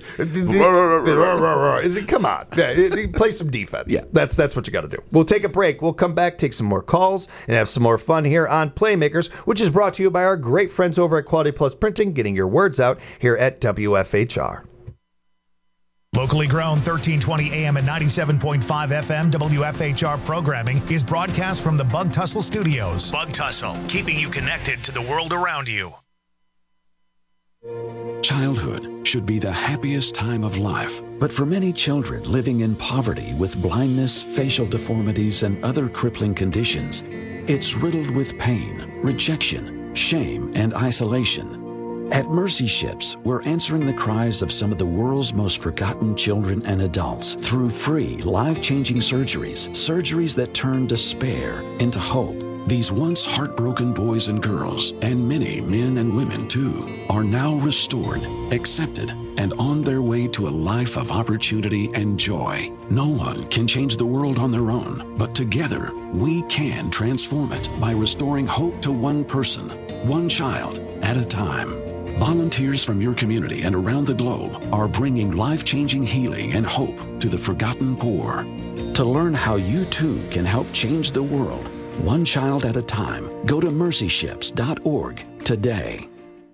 a come on. Play some defense. Yeah. That's that's what you got to do. We'll take a break. We'll come back, take some more calls, and have some more fun here on Playmakers, which is brought to you by our great friends over at Quality Plus Printing, getting your words out here at W F H R. Locally grown, thirteen twenty A M and ninety-seven point five F M W F H R programming is broadcast from the Bug Tussle Studios. Bug Tussle, keeping you connected to the world around you. Childhood should be the happiest time of life, but for many children living in poverty with blindness, facial deformities, and other crippling conditions, it's riddled with pain, rejection, shame, and isolation. At Mercy Ships, we're answering the cries of some of the world's most forgotten children and adults through free, life-changing surgeries, surgeries that turn despair into hope. These once heartbroken boys and girls, and many men and women too, are now restored, accepted, and on their way to a life of opportunity and joy. No one can change the world on their own, but together we can transform it by restoring hope to one person, one child at a time. Volunteers from your community and around the globe are bringing life-changing healing and hope to the forgotten poor. To learn how you too can help change the world, one child at a time, go to mercy ships dot org today.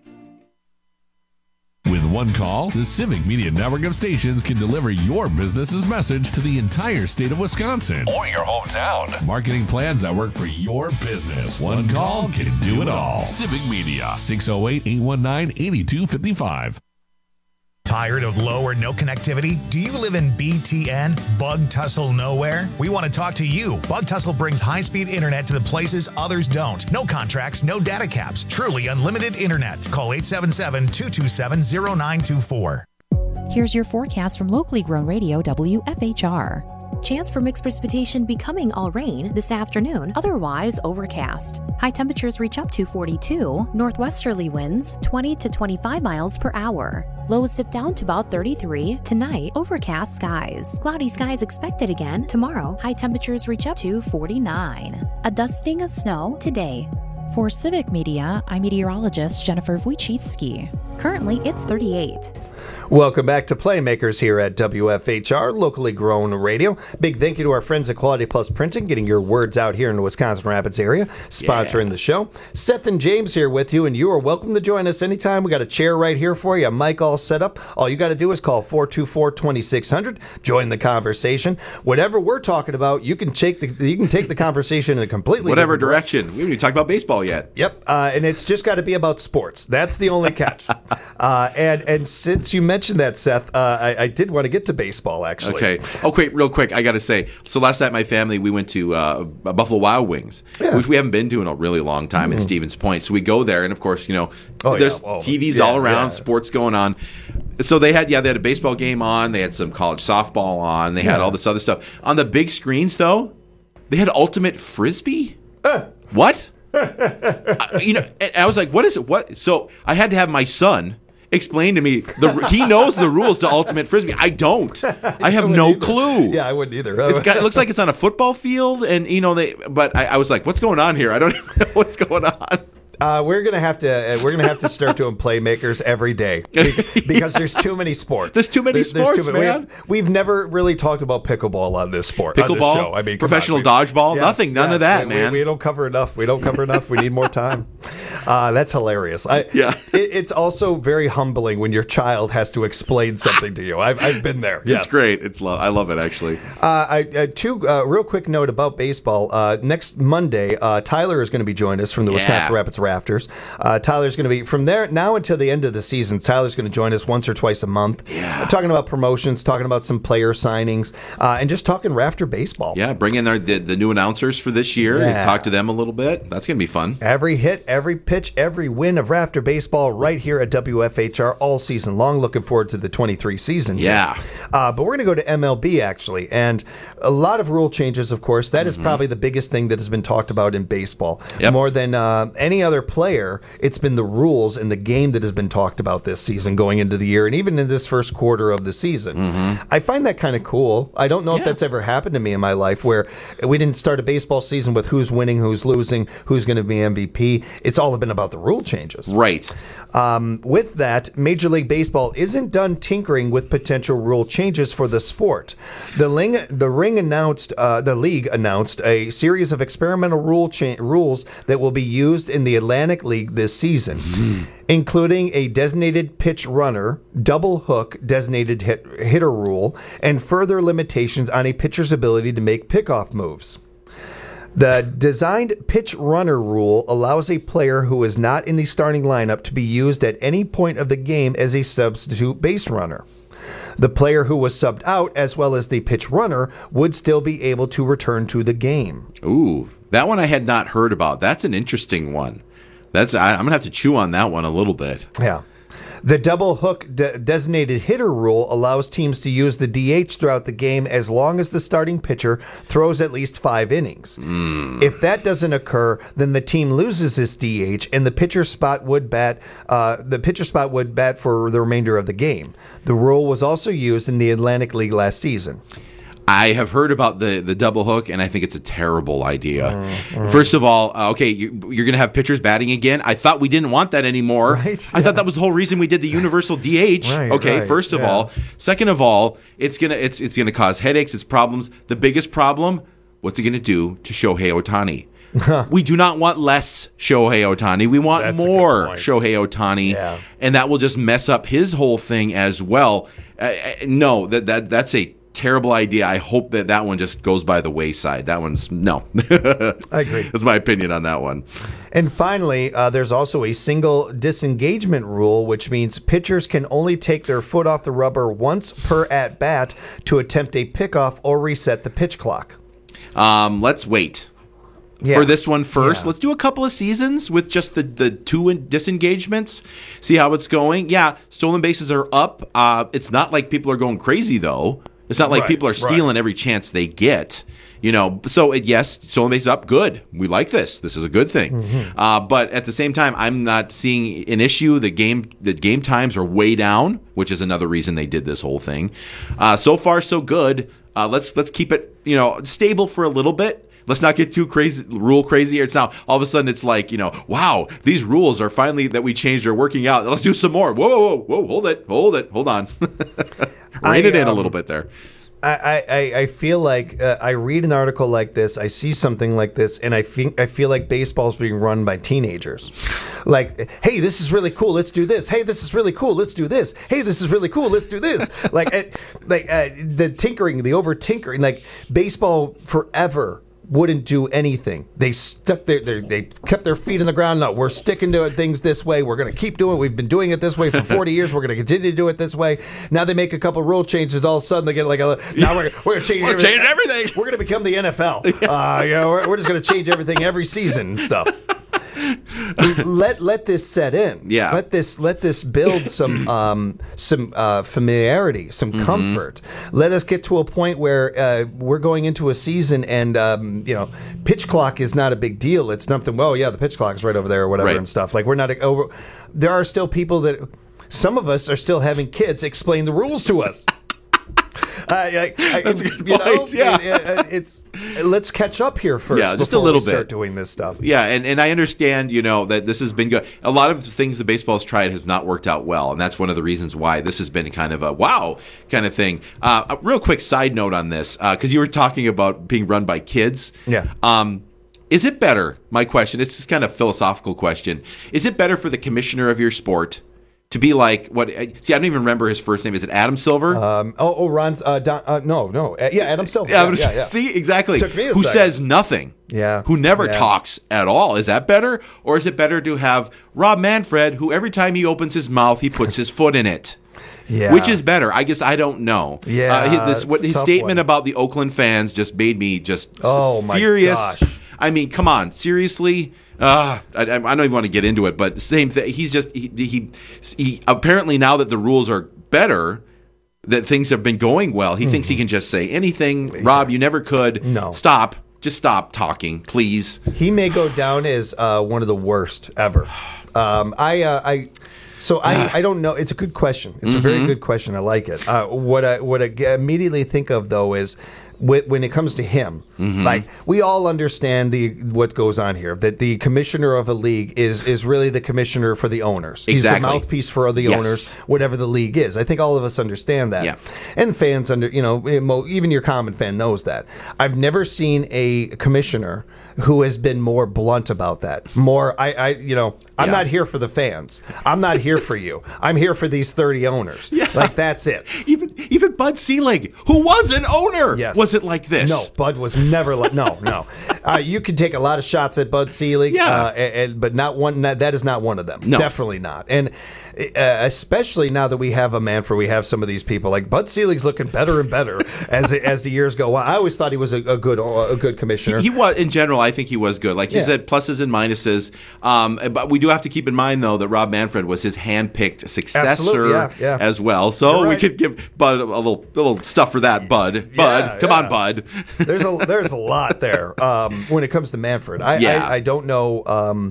With one call, the Civic Media Network of stations can deliver your business's message to the entire state of Wisconsin or your hometown. Marketing plans that work for your business. One call can do it all. Civic Media, six oh eight, eight one nine, eight two five five. Tired of low or no connectivity? Do you live in B T N, Bug Tussle Nowhere? We want to talk to you. Bug Tussle brings high-speed internet to the places others don't. No contracts, no data caps. Truly unlimited internet. Call eight seven seven, two two seven, zero nine two four. Here's your forecast from locally grown radio W F H R. Chance for mixed precipitation becoming all rain this afternoon, otherwise overcast. High temperatures reach up to forty-two, northwesterly winds twenty to twenty-five miles per hour. Lows dip down to about thirty-three. Tonight, overcast skies. Cloudy skies expected again tomorrow. High temperatures reach up to forty-nine. A dusting of snow today. For Civic Media, I'm meteorologist Jennifer Wojcicki. Currently, it's thirty-eight. Welcome back to Playmakers here at W F H R, locally grown radio. Big thank you to our friends at Quality Plus Printing, getting your words out here in the Wisconsin Rapids area, sponsoring yeah. the show. Seth and James here with you, and you are welcome to join us anytime. We got a chair right here for you, a mic all set up. All you got to do is call four two four, two six zero zero, join the conversation. Whatever we're talking about, you can take the you can take the conversation in a completely whatever different direction. We haven't even talked about baseball yet. Yep, uh, and it's just got to be about sports. That's the only catch. uh, and and since you mentioned that, Seth, uh, I, I did want to get to baseball, actually. Okay. Oh, quick, real quick, I got to say, so last night my family, we went to uh, Buffalo Wild Wings, yeah. which we haven't been to in a really long time mm-hmm. in Stevens Point. So we go there, and of course, you know, oh, there's yeah. well, T Vs yeah, all around, yeah. sports going on. So they had, yeah, they had a baseball game on, they had some college softball on, they yeah. had all this other stuff. On the big screens, though, they had Ultimate Frisbee? Uh. What? uh, you know, and I was like, what is it? What? So I had to have my son explain to me. The he knows the rules to Ultimate Frisbee. I don't. I have no either. clue. Yeah, I wouldn't either. It's got, it looks like it's on a football field, and you know they. But I, I was like, what's going on here? I don't even know what's going on. Uh, we're gonna have to uh, we're gonna have to start doing playmakers every day because yeah. there's too many sports. There's too many there's, sports, there's too many. man. We have, we've never really talked about pickleball on this sport. Pickleball, on this show. I mean, professional on, dodgeball, yes, nothing, none yes, of that, we, man. We, we don't cover enough. We don't cover enough. We need more time. Uh, that's hilarious. I, yeah, it, it's also very humbling when your child has to explain something to you. I've, I've been there. Yes. It's great. It's lo- I love it actually. Uh, I, uh, two uh, real quick note about baseball. Uh, next Monday, uh, Tyler is going to be joining us from the yeah. Wisconsin Rapids Rafters. Uh, Tyler's going to be. From there now until the end of the season, Tyler's going to join us once or twice a month. Yeah. Uh, talking about promotions, talking about some player signings, uh, and just talking Rafter baseball. Yeah, bring in our, the, the new announcers for this year yeah. and talk to them a little bit. That's going to be fun. Every hit, every pitch, every win of Rafter baseball right here at W F H R all season long. Looking forward to the twenty-three season. Yeah. Uh, but we're going to go to M L B, actually. And a lot of rule changes, of course. That mm-hmm. is probably the biggest thing that has been talked about in baseball. Yep. More than uh, any other player, it's been the rules and the game that has been talked about this season going into the year and even in this first quarter of the season. Mm-hmm. I find that kind of cool. I don't know yeah. if that's ever happened to me in my life where we didn't start a baseball season with who's winning, who's losing, who's going to be M V P. It's all been about the rule changes. Right. Um, with that, Major League Baseball isn't done tinkering with potential rule changes for the sport. The, ling- the ring announced, uh, the league announced a series of experimental rule cha- rules that will be used in the Atlantic League this season. Mm-hmm. Including a designated pitch runner, double hook designated hit, hitter rule, and further limitations on a pitcher's ability to make pickoff moves. The designed pitch runner rule allows a player who is not in the starting lineup to be used at any point of the game as a substitute base runner. The player who was subbed out, as well as the pitch runner, would still be able to return to the game. Ooh, that one I had not heard about. That's an interesting one. That's I, I'm gonna have to chew on that one a little bit. Yeah. The double hook de- designated hitter rule allows teams to use the D H throughout the game as long as the starting pitcher throws at least five innings. Mm. If that doesn't occur, then the team loses this D H, and the pitcher spot would bat. Uh, the pitcher spot would bat for the remainder of the game. The rule was also used in the Atlantic League last season. I have heard about the, the double hook, and I think it's a terrible idea. Mm, mm. First of all, uh, okay, you, you're going to have pitchers batting again. I thought we didn't want that anymore. Right? I Yeah. thought that was the whole reason we did the universal D H. Right, okay, right, first of yeah. all. Second of all, it's gonna it's it's gonna cause headaches. It's problems. The biggest problem. What's it going to do to Shohei Ohtani? We do not want less Shohei Ohtani. We want That's a good more point. Shohei Ohtani, Yeah. and that will just mess up his whole thing as well. Uh, uh, no, that that that's a terrible idea. I hope that that one just goes by the wayside. That one's no. I agree. That's my opinion on that one. And finally, uh, there's also a single disengagement rule, which means pitchers can only take their foot off the rubber once per at bat to attempt a pickoff or reset the pitch clock. Um, let's wait. Yeah. For this one first. Yeah. Let's do a couple of seasons with just the, the two disengagements, see how it's going. Yeah, stolen bases are up. Uh, it's not like people are going crazy, though. It's not like Right, people are stealing right. every chance they get. You know, so it, yes, stolen bases up, good. We like this. This is a good thing. Mm-hmm. Uh, but at the same time, I'm not seeing an issue. The game, the game times are way down, which is another reason they did this whole thing. Uh, so far, so good. Uh, let's let's keep it, you know, stable for a little bit. Let's not get too crazy, rule crazy. It's now all of a sudden it's like, you know, wow, these rules are finally that we changed are working out. Let's do some more. Whoa, whoa, whoa, whoa, hold it, hold it, hold on. Rein it in um, a little bit there. I, I, I feel like uh, I read an article like this, I see something like this, and I think I feel like baseball's being run by teenagers. Like, hey, this is really cool. Let's do this. Hey, this is really cool. Let's do this. Hey, this is really cool. Let's do this. like, uh, like uh, the tinkering, the over tinkering. Like baseball forever wouldn't do anything. They stuck their, their they kept their feet in the ground. No, we're sticking to it, things this way. We're going to keep doing it. We've been doing it this way for forty years. We're going to continue to do it this way. Now they make a couple rule changes. All of a sudden they get like a now we're we're going to change We're everything. change everything. We're going to become the N F L. Uh, you know, we're, we're just going to change everything every season and stuff. let let this set in. Yeah. Let this let this build some um, some uh, familiarity, some Mm-hmm. comfort. Let us get to a point where uh, we're going into a season, and um, you know, pitch clock is not a big deal. It's nothing. Well, yeah, the pitch clock is right over there, or whatever, Right. and stuff. Like we're not over. There are still people that. Some of us are still having kids explain the rules to us. I, I, I, That's a good you point, know, yeah. it- it- it's let's catch up here first. Yeah, just a before little we start bit. doing this stuff. Yeah, and, and I understand, you know, that this has been good. A lot of the things the baseball's tried has not worked out well, and that's one of the reasons why this has been kind of a wow kind of thing. Uh, a real quick side note on this, because you were talking about being run by kids. Yeah. Um, is it better, my question, it's just kind of a philosophical question, is it better for the commissioner of your sport to be like, what? See, I don't even remember his first name. Is it Adam Silver? Um, oh, oh, Ron. Uh, Don, uh, no, no. Uh, yeah, Adam Silver. Yeah, Yeah, yeah, yeah. See, exactly. Took me a Who second. says nothing. Yeah. Who never Yeah. talks at all. Is that better? Or is it better to have Rob Manfred, who every time he opens his mouth, he puts his foot in it? Yeah. Which is better? I guess I don't know. Yeah, Uh, his, this, it's what, a his tough statement one. about the Oakland fans just made me just Oh, my furious. gosh. I mean, come on, seriously. Uh, I, I don't even want to get into it, but same thing. He's just he, he he apparently now that the rules are better, that things have been going well. He thinks he can just say anything. Rob, you never could. No. Stop. Just stop talking, please. He may go down as uh, one of the worst ever. Um, I, uh, I, so I, I don't know. It's a good question. It's a very Mhm. good question. I like it. Uh, what I, what I immediately think of though is wh- when it comes to him, Mhm. like we all understand the what goes on here. That the commissioner of a league is is really the commissioner for the owners. He's Exactly. the mouthpiece for the Yes. owners, whatever the league is. I think all of us understand that. Yeah. And fans under, you know, mo- even your common fan knows that. I've never seen a commissioner who has been more blunt about that. More, I, I you know, I'm Yeah. not here for the fans. I'm not here for you. I'm here for these thirty owners. Yeah. Like that's it. Even even Bud Selig, who was an owner, Yes. wasn't like this. No, Bud was never like no, no. Uh, you can take a lot of shots at Bud Selig, Yeah. uh, and, and- but not one. That, that is not one of them. No. Definitely not. And uh, especially now that we have a Manfred, we have some of these people like Bud Selig's looking better and better as as the years go on. I always thought he was a, a good a good commissioner. He was, in general, I think he was good. Like you Yeah. said, pluses and minuses. Um, but we do have to keep in mind, though, that Rob Manfred was his hand-picked successor Absolutely, yeah, yeah. as well. So You're we right. could give Bud a little, a little stuff for that, Bud. Bud, Yeah, come yeah. on, Bud. there's a there's a lot there um, when it comes to Manfred. I Yeah. I, I don't know. Um,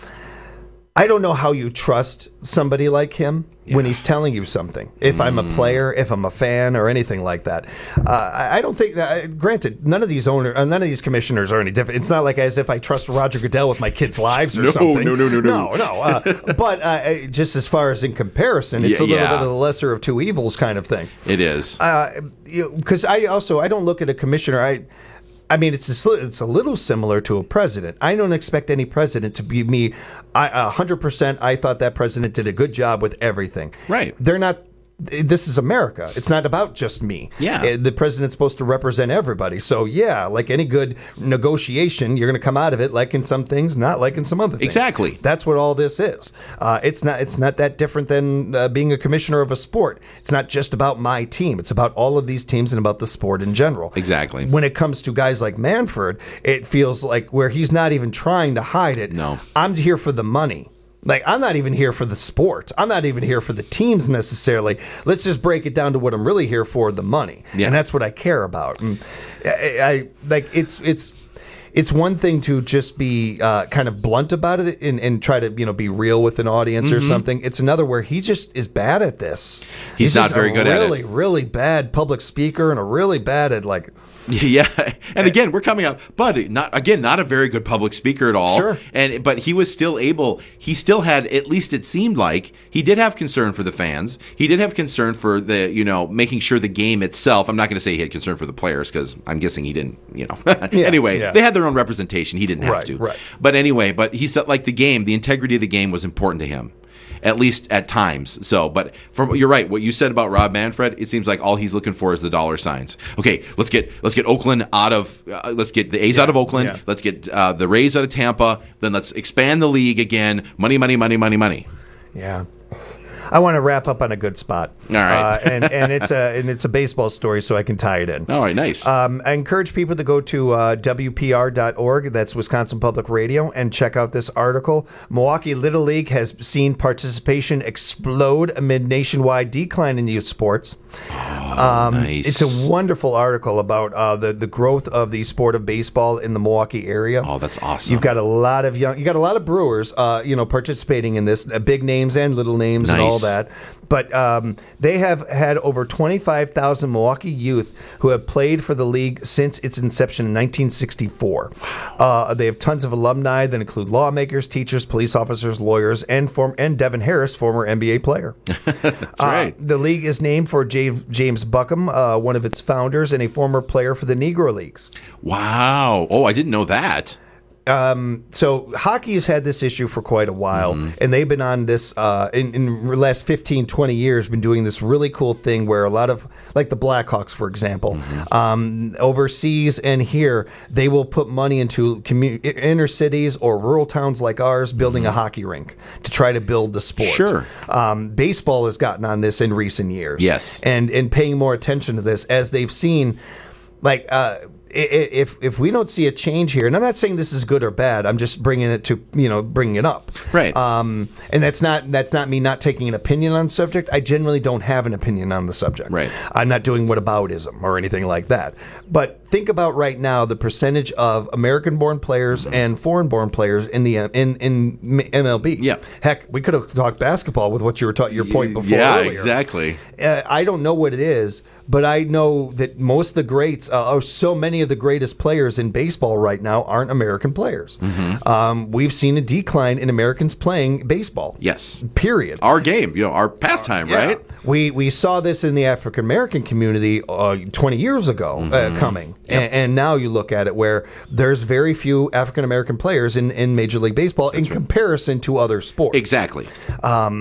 I don't know how you trust somebody like him when he's telling you something. If I'm a player, if I'm a fan, or anything like that, uh, I, I don't think. Uh, granted, none of these owner, uh, none of these commissioners are any different. It's not like as if I trust Roger Goodell with my kids' lives or No, something. no, no, no, no. no, no. Uh, but uh, just as far as in comparison, it's Yeah, a little yeah. bit of the lesser of two evils kind of thing. It is. Because I also I don't look at a commissioner. I I mean it's a, sli- it's a little similar to a president. I don't expect any president to be me. I a hundred percent. I thought that president did a good job with everything. Right. They're not. This is America. It's not about just me. Yeah. Uh, The president's supposed to represent everybody. So yeah, like any good negotiation, you're going to come out of it liking some things, not liking some other things. Exactly. That's what all this is. Uh, it's not. It's not that different than uh, being a commissioner of a sport. It's not just about my team. It's about all of these teams and about the sport in general. Exactly. When it comes to guys like Manfred, it feels like where he's not even trying to hide it. No. I'm here for the money. Like, I'm not even here for the sport. I'm not even here for the teams necessarily. Let's just break it down to what I'm really here for, the money. Yeah. And that's what I care about. And I, I like it's it's it's one thing to just be uh, kind of blunt about it and, and try to, you know, be real with an audience or Mhm. something. It's another where he just is bad at this. He's not just very a good at it. really, really bad public speaker and a really bad at like Yeah, and again, we're coming up, but not again, not a very good public speaker at all. Sure. And but he was still able. He still had, at least it seemed like, he did have concern for the fans. He did have concern for the, you know, making sure the game itself. I'm not going to say he had concern for the players because I'm guessing he didn't. You know. Yeah, anyway, yeah. they had their own representation. He didn't have Right, to. right. But anyway, but he said like the game, the integrity of the game was important to him. At least at times. So, but from you're right. What you said about Rob Manfred, it seems like all he's looking for is the dollar signs. Okay, let's get let's get Oakland out of uh, let's get the A's out of Oakland. yeah. Let's get uh, the Rays out of Tampa. Then let's expand the league again. Money, money, money, money, money. Yeah. I want to wrap up on a good spot. All right. Uh, and, and it's a and it's a baseball story, so I can tie it in. All right, nice. Um, I encourage people to go to uh, W P R dot org, that's Wisconsin Public Radio, and check out this article. Milwaukee Little League has seen participation explode amid nationwide decline in youth sports. Um, nice. It's a wonderful article about uh, the the growth of the sport of baseball in the Milwaukee area. Oh, that's awesome. You've got a lot of young, you got a lot of Brewers, uh, you know, participating in this, uh, big names and little names and all Nice. that. But um, they have had over twenty-five thousand Milwaukee youth who have played for the league since its inception in nineteen sixty-four. Uh, they have tons of alumni that include lawmakers, teachers, police officers, lawyers, and form and Devin Harris, former N B A player. That's Uh, right. The league is named for J- James Buckham, uh, one of its founders and a former player for the Negro Leagues. Wow. Oh, I didn't know that. Um, so hockey has had this issue for quite a while, Mm-hmm. and they've been on this uh, in, in the last fifteen, twenty years, been doing this really cool thing where a lot of, like the Blackhawks, for example, Mm-hmm. um, overseas and here, they will put money into commu- inner cities or rural towns like ours, building a hockey rink to try to build the sport. Mm-hmm. Sure. Um, baseball has gotten on this in recent years. Yes. And, and paying more attention to this as they've seen, like, uh, i- i- if if we don't see a change here, and I'm not saying this is good or bad, I'm just bringing it to, you know, bringing it up. Right. Um, and that's not that's not me not taking an opinion on the subject. I generally don't have an opinion on the subject. Right. I'm not doing whataboutism or anything like that. But think about right now the percentage of American-born players and foreign-born players in the in in M L B. Yeah. Heck, we could have talked basketball with what you were talking your point before. Yeah, earlier. exactly. Uh, I don't know what it is, but I know that most of the greats, uh, or so many of the greatest players in baseball right now, aren't American players. Mm-hmm. Um, we've seen a decline in Americans playing baseball. Yes. Period. Our game, you know, our pastime, Yeah. right? We we saw this in the African American community uh, twenty years ago uh, Mm-hmm. coming, and, and now you look at it where there's very few African American players in, in Major League Baseball in comparison to other sports. Exactly. Um,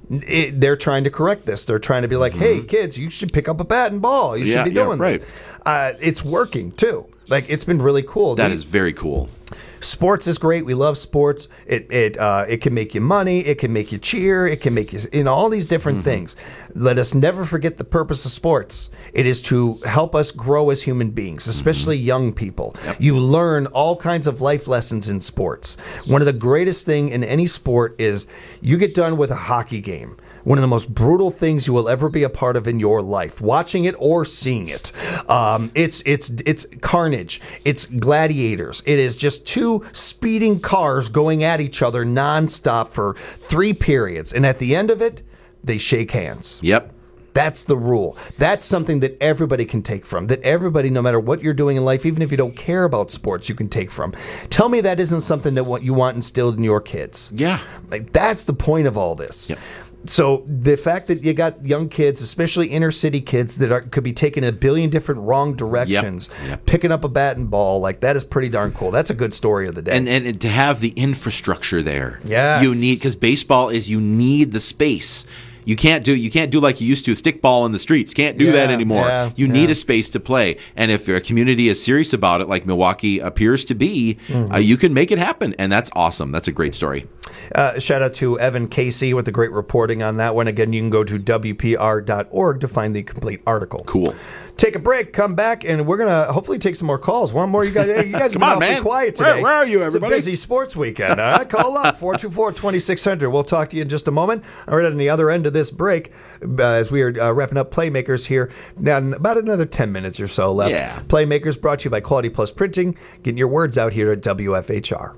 it, they're trying to correct this. They're trying to be like, hey, kids, you should pick up a bat and ball. You Yeah, should be yeah, doing right. this. Uh, it's working, too. Like, it's been really cool. That The- is very cool. Sports is great. We love sports. It it uh, it can make you money. It can make you cheer. It can make you, you know, all these different things. Let us never forget the purpose of sports. It is to help us grow as human beings, especially young people. You learn all kinds of life lessons in sports. One of the greatest thing in any sport is you get done with a hockey game. One of the most brutal things you will ever be a part of in your life, watching it or seeing it. Um, it's it's it's carnage. It's gladiators. It is just two speeding cars going at each other nonstop for three periods, and at the end of it, they shake hands. Yep. That's the rule. That's something that everybody can take from, that everybody, no matter what you're doing in life, even if you don't care about sports, you can take from. Tell me that isn't something that what you want instilled in your kids. Yeah. Like, that's the point of all this. Yep. So the fact that you got young kids, especially inner city kids, that are, could be taking a billion different wrong directions, Yep. Yep. picking up a bat and ball, like that is pretty darn cool. That's a good story of the day. And, and and to have the infrastructure there, Yes. you need, because baseball is, you need the space. You can't do you can't do like you used to, stick ball in the streets. Can't do Yeah, that anymore. yeah, you yeah. need a space to play. And if a community is serious about it, like Milwaukee appears to be, Mhm. uh, you can make it happen. And that's awesome. That's a great story. Uh, shout out to Evan Casey with the great reporting on that one. Again, you can go to W P R dot org to find the complete article. Cool. Take a break, come back, and we're going to hopefully take some more calls. One more. You guys, hey, you guys have Come been on, awfully man. quiet Where- today. where are you, everybody? It's a busy sports weekend. Huh? Call up, four two four, two six zero zero. We'll talk to you in just a moment. All right, on the other end of this break, uh, as we are uh, wrapping up Playmakers here, now about another ten minutes or so left. Yeah. Playmakers brought to you by Quality Plus Printing, getting your words out here at W F H R.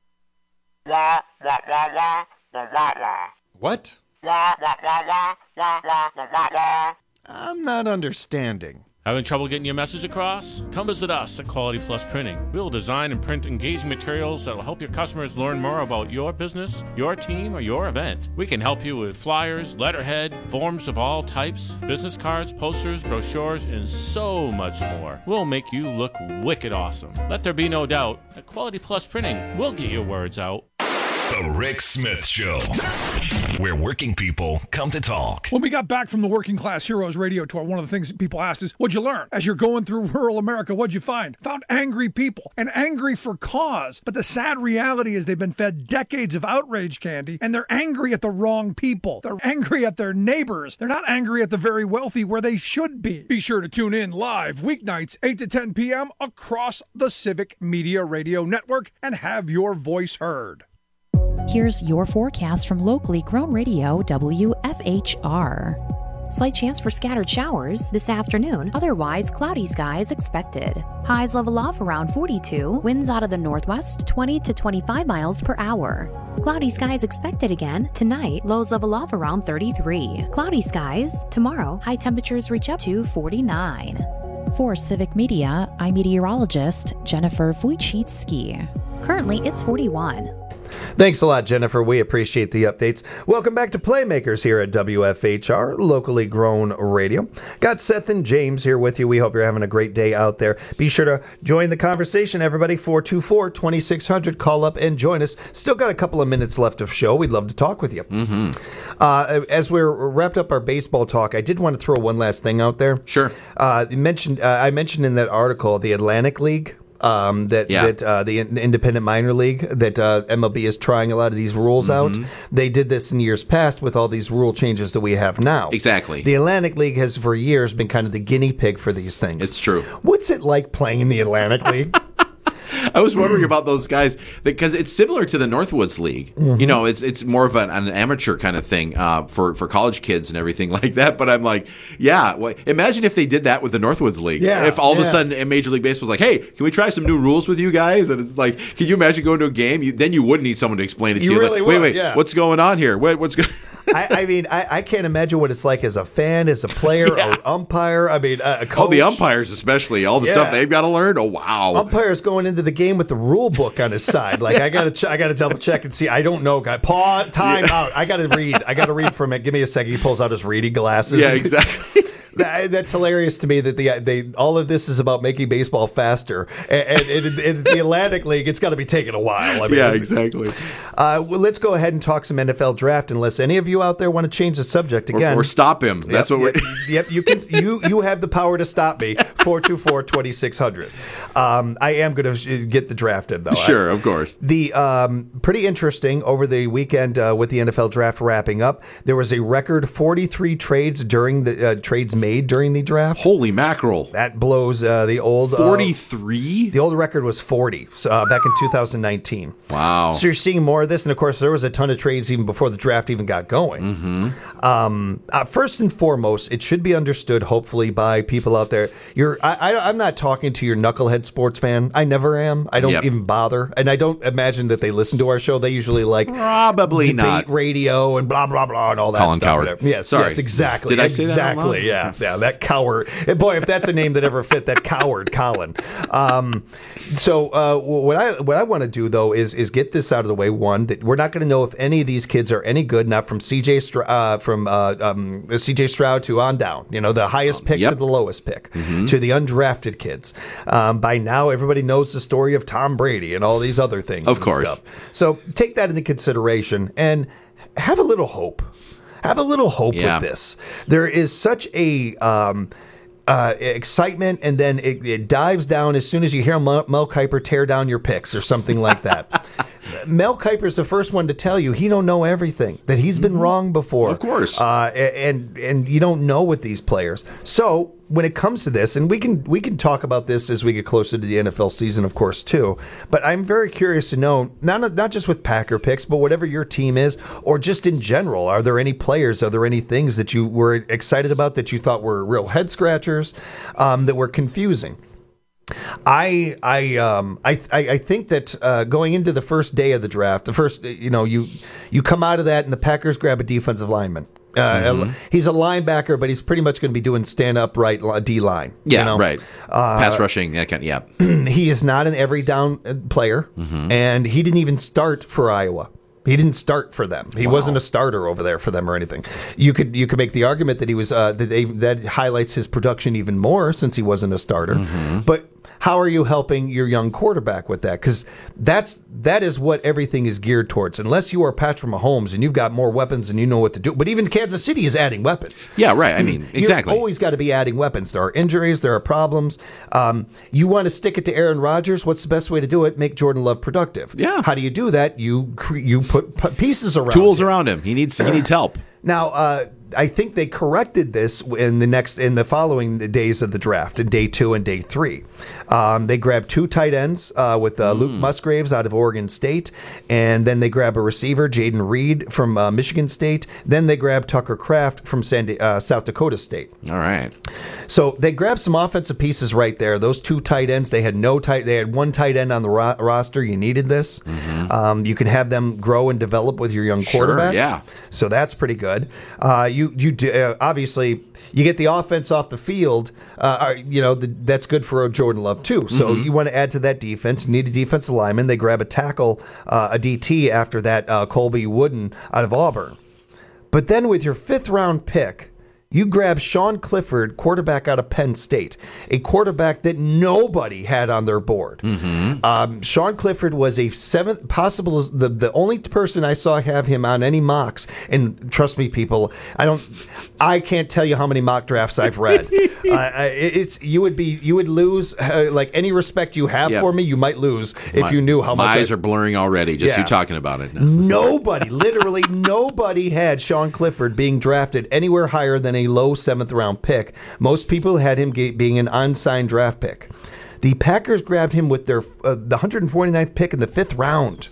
What? I'm not understanding. Having trouble getting your message across? Come visit us at Quality Plus Printing. We will design and print engaging materials that will help your customers learn more about your business, your team, or your event. We can help you with flyers, letterhead, forms of all types, business cards, posters, brochures, and so much more. We'll make you look wicked awesome. Let there be no doubt, at Quality Plus Printing, we'll get your words out. The Rick Smith Show, where working people come to talk. When we got back from the Working Class Heroes radio tour, one of the things that people asked is, what'd you learn? As you're going through rural America, what'd you find? Found angry people, and angry for cause. But the sad reality is they've been fed decades of outrage candy, and they're angry at the wrong people. They're angry at their neighbors. They're not angry at the very wealthy where they should be. Be sure to tune in live weeknights, eight to ten p.m. across the Civic Media Radio Network and have your voice heard. Here's your forecast from locally grown radio W F H R. Slight chance for scattered showers this afternoon, otherwise cloudy skies expected. Highs level off around forty-two, winds out of the northwest twenty to twenty-five miles per hour. Cloudy skies expected again tonight, lows level off around thirty-three. Cloudy skies tomorrow, high temperatures reach up to forty-nine. For Civic Media, I'm meteorologist Jennifer Wojcicki. Currently, it's forty-one. Thanks a lot, Jennifer. We appreciate the updates. Welcome back to Playmakers here at W F H R, locally grown radio. Got Seth and James here with you. We hope you're having a great day out there. Be sure to join the conversation, everybody. four two four, two six zero zero. Call up and join us. Still got a couple of minutes left of show. We'd love to talk with you. Mm-hmm. Uh, as we're wrapped up our baseball talk, I did want to throw one last thing out there. Sure. Uh, you mentioned, uh, I mentioned in that article the Atlantic League. Um, that Yeah. that uh, the in- independent minor league that uh, M L B is trying a lot of these rules Mhm. out. They did this in years past with all these rule changes that we have now. Exactly. The Atlantic League has for years been kind of the guinea pig for these things. It's true. What's it like playing in the Atlantic League? I was wondering about those guys because it's similar to the Northwoods League. Mhm. You know, it's it's more of an, an amateur kind of thing uh, for for college kids and everything like that. But I'm like, yeah, well, imagine if they did that with the Northwoods League. Yeah, if all of yeah. a sudden in Major League Baseball was like, hey, can we try some new rules with you guys? And it's like, can you imagine going to a game? You, then you would need someone to explain it to You you. really like, wait, would, wait, yeah. what's going on here? What, what's going? I, I mean, I, I can't imagine what it's like as a fan, as a player, Yeah. or umpire. I mean, uh, a coach. Oh, the umpires especially, all the Yeah. stuff they've got to learn. Oh, wow. Umpire's going into the game with the rule book on his side. Like I gotta, ch- I gotta double check and see. I don't know, guy. Pause. Time Yeah. out. I gotta read. I gotta read from it. Give me a second. He pulls out his reading glasses. Yeah, exactly. That- That's hilarious to me that the they all of this is about making baseball faster, and, and, and in the Atlantic League, it's got to be taking a while. I mean, Yeah, it's- exactly. Uh, well, let's go ahead and talk some N F L draft, unless any of you out there want to change the subject Or, again. or stop him. That's Yep, what we're. yep, yep, you can. You you have the power to stop me. four two four, two six zero zero. Um, I am going to get the draft in though. Sure, I, of course. The um, pretty interesting over the weekend uh, with the N F L draft wrapping up. There was a record forty-three trades during the uh, trades made during the draft. Holy mackerel! That blows uh, the old uh, forty-three. The old record was forty uh, back in two thousand nineteen. Wow! So you're seeing more of this, and of course there was a ton of trades even before the draft even got going. Mm-hmm. Um, uh, first and foremost, it should be understood, hopefully, by people out there. You're, I, I, I'm not talking to your knucklehead sports fan. I never am. I don't Yep. even bother, and I don't imagine that they listen to our show. They usually like Probably debate not. radio and blah blah blah and all that Colin stuff. Coward. Yes, Sorry. yes, exactly. Did I say that out loud? Exactly. Yeah, yeah. That coward. And boy, if that's a name that ever fit, that coward, Colin. Um, so uh, what I what I want to do though is is get this out of the way. One, that we're not going to know if any of these kids are any good. Not from C J Stra- uh, from uh, um, C J Stroud to on down. You know, the highest pick yep. to the lowest pick Mm-hmm. to the undrafted kids. Um, by now, everybody knows the story of Tom Brady and all these other things. Of and course. stuff. So take that into consideration and have a little hope. Have a little hope Yeah. with this. There is such a um, uh, excitement, and then it, it dives down as soon as you hear Mel, Mel Kiper tear down your picks or something like that. Mel Kiper's the first one to tell you he don't know everything, that he's been wrong before. Of course. Uh, and and you don't know with these players. So when it comes to this, and we can we can talk about this as we get closer to the N F L season, of course, too. But I'm very curious to know, not not just with Packer picks, but whatever your team is, or just in general, are there any players, are there any things that you were excited about that you thought were real head scratchers, um, that were confusing? I I um I I, I think that uh, going into the first day of the draft, the first you know you you come out of that and the Packers grab a defensive lineman. Uh, Mhm. He's a linebacker, but he's pretty much going to be doing stand upright D line. Yeah, you know? right. Uh, Pass rushing. That kind. Yeah. He is not an every down uh, player, Mhm. and he didn't even start for Iowa. He didn't start for them. He Wow. wasn't a starter over there for them or anything. You could you could make the argument that he was uh, that they, that highlights his production even more since he wasn't a starter. Mm-hmm. But how are you helping your young quarterback with that? Because that's that is what everything is geared towards. Unless you are Patrick Mahomes and you've got more weapons and you know what to do. But even Kansas City is adding weapons. Yeah, right. I mean, exactly. You've always got to be adding weapons. There are injuries. There are problems. Um, you want to stick it to Aaron Rodgers. What's the best way to do it? Make Jordan Love productive. Yeah. How do you do that? You cre- you put p- pieces around Tools him. around him. He needs. He needs help. Now, uh, I think they corrected this in the next in the following days of the draft, in day two and day three. Um, they grabbed two tight ends uh, with uh, Luke Musgraves out of Oregon State, and then they grab a receiver, Jaden Reed from uh, Michigan State. Then they grab Tucker Kraft from San Di- uh, South Dakota State. All right. So they grabbed some offensive pieces right there. Those two tight ends, they had no tight. They had one tight end on the ro- roster. You needed this. Um, you can have them grow and develop with your young Sure, quarterback. yeah. So that's pretty good. Uh, you you do, uh, obviously you get the offense off the field. Uh, are- you know the, that's good for Jordan Love too. So Mhm. you want to add to that defense. You need a defensive lineman. They grab a tackle, uh, a D T after that. Uh, Colby Wooden out of Auburn. But then with your fifth round pick, you grab Sean Clifford, quarterback out of Penn State, a quarterback that nobody had on their board. Mm-hmm. Um, Sean Clifford was a seventh, possible the the only person I saw have him on any mocks. And trust me, people, I don't, I can't tell you how many mock drafts I've read. uh, I- it's you would be you would lose uh, like any respect you have Yep. for me, you might lose if My- you knew how my much. eyes I- are blurring already. Just Yeah. you talking about it. Nobody, literally nobody had Sean Clifford being drafted anywhere higher than a low seventh round pick. Most people had him ge- being an unsigned draft pick. The Packers grabbed him with their uh, the one hundred forty-ninth pick in the fifth round.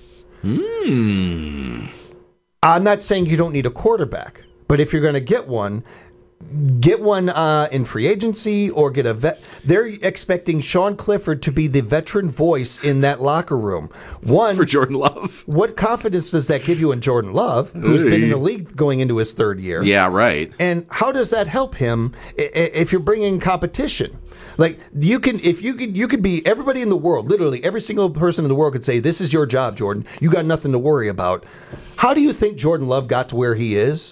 Hmm. I'm not saying you don't need a quarterback, but if you're going to get one, get one uh, in free agency or get a vet. They're expecting Sean Clifford to be the veteran voice in that locker room. One for Jordan Love. What confidence does that give you in Jordan Love, who's been in the Hey. league going into his third year? Yeah, right. And how does that help him i- i- if you're bringing competition? Like you can, if you could, you could be everybody in the world. Literally, every single person in the world could say, "This is your job, Jordan. You got nothing to worry about." How do you think Jordan Love got to where he is?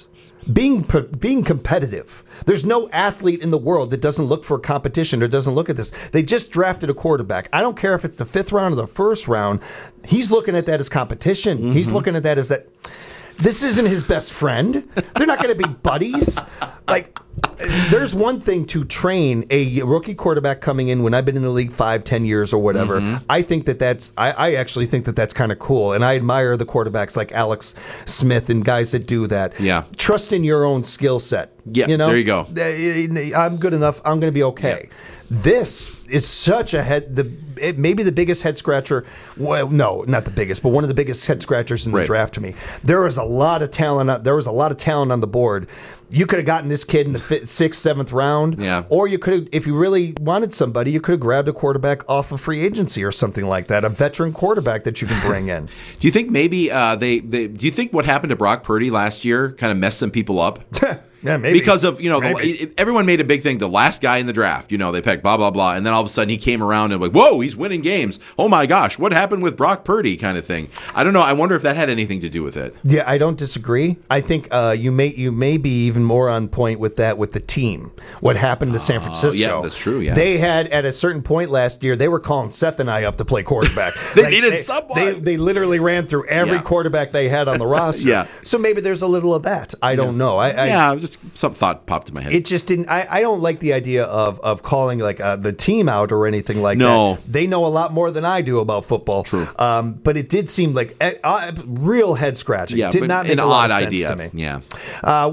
being being competitive. There's no athlete in the world that doesn't look for competition or doesn't look at this. They just drafted a quarterback. I don't care if it's the fifth round or the first round. He's looking at that as competition. Mm-hmm. He's looking at that as that. This isn't his best friend. They're not going to be buddies. Like, there's one thing to train a rookie quarterback coming in when I've been in the league five, ten years or whatever. Mm-hmm. I think that that's, I, I actually think that that's kind of cool. And I admire the quarterbacks like Alex Smith and guys that do that. Yeah. Trust in your own skill set. Yeah, you know? There you go. I'm good enough. I'm going to be okay. Yeah. This is such a head, the it, maybe the biggest head scratcher. Well, no, not the biggest, but one of the biggest head scratchers in the right. draft to me. There was a lot of talent. There was a lot of talent on the board. You could have gotten this kid in the fifth, sixth, seventh round, yeah. or you could have, if you really wanted somebody, you could have grabbed a quarterback off of free agency or something like that, a veteran quarterback that you can bring in. Do you think maybe uh, they, they? Do you think what happened to Brock Purdy last year kind of messed some people up? Yeah, maybe. Because of, you know, the, everyone made a big thing. The last guy in the draft, you know, they picked blah, blah, blah. And then all of a sudden he came around and like, whoa, he's winning games. Oh, my gosh, what happened with Brock Purdy kind of thing? I don't know. I wonder if that had anything to do with it. Yeah, I don't disagree. I think uh, you may you may be even more on point with that with the team. What happened to San Francisco. Uh, yeah, that's true, yeah. They had, at a certain point last year, they were calling Seth and I up to play quarterback. they like, needed they, someone. They, they literally ran through every yeah. quarterback they had on the roster. yeah. So maybe there's a little of that. I don't know. I, I, yeah, just some thought popped in my head. It just didn't. I, I don't like the idea of of calling like uh, the team out or anything like no. that. They know a lot more than I do about football. True. Um, but it did seem like uh, uh, real head scratching. Yeah, did not make an a lot odd of sense idea to me. Yeah. Uh,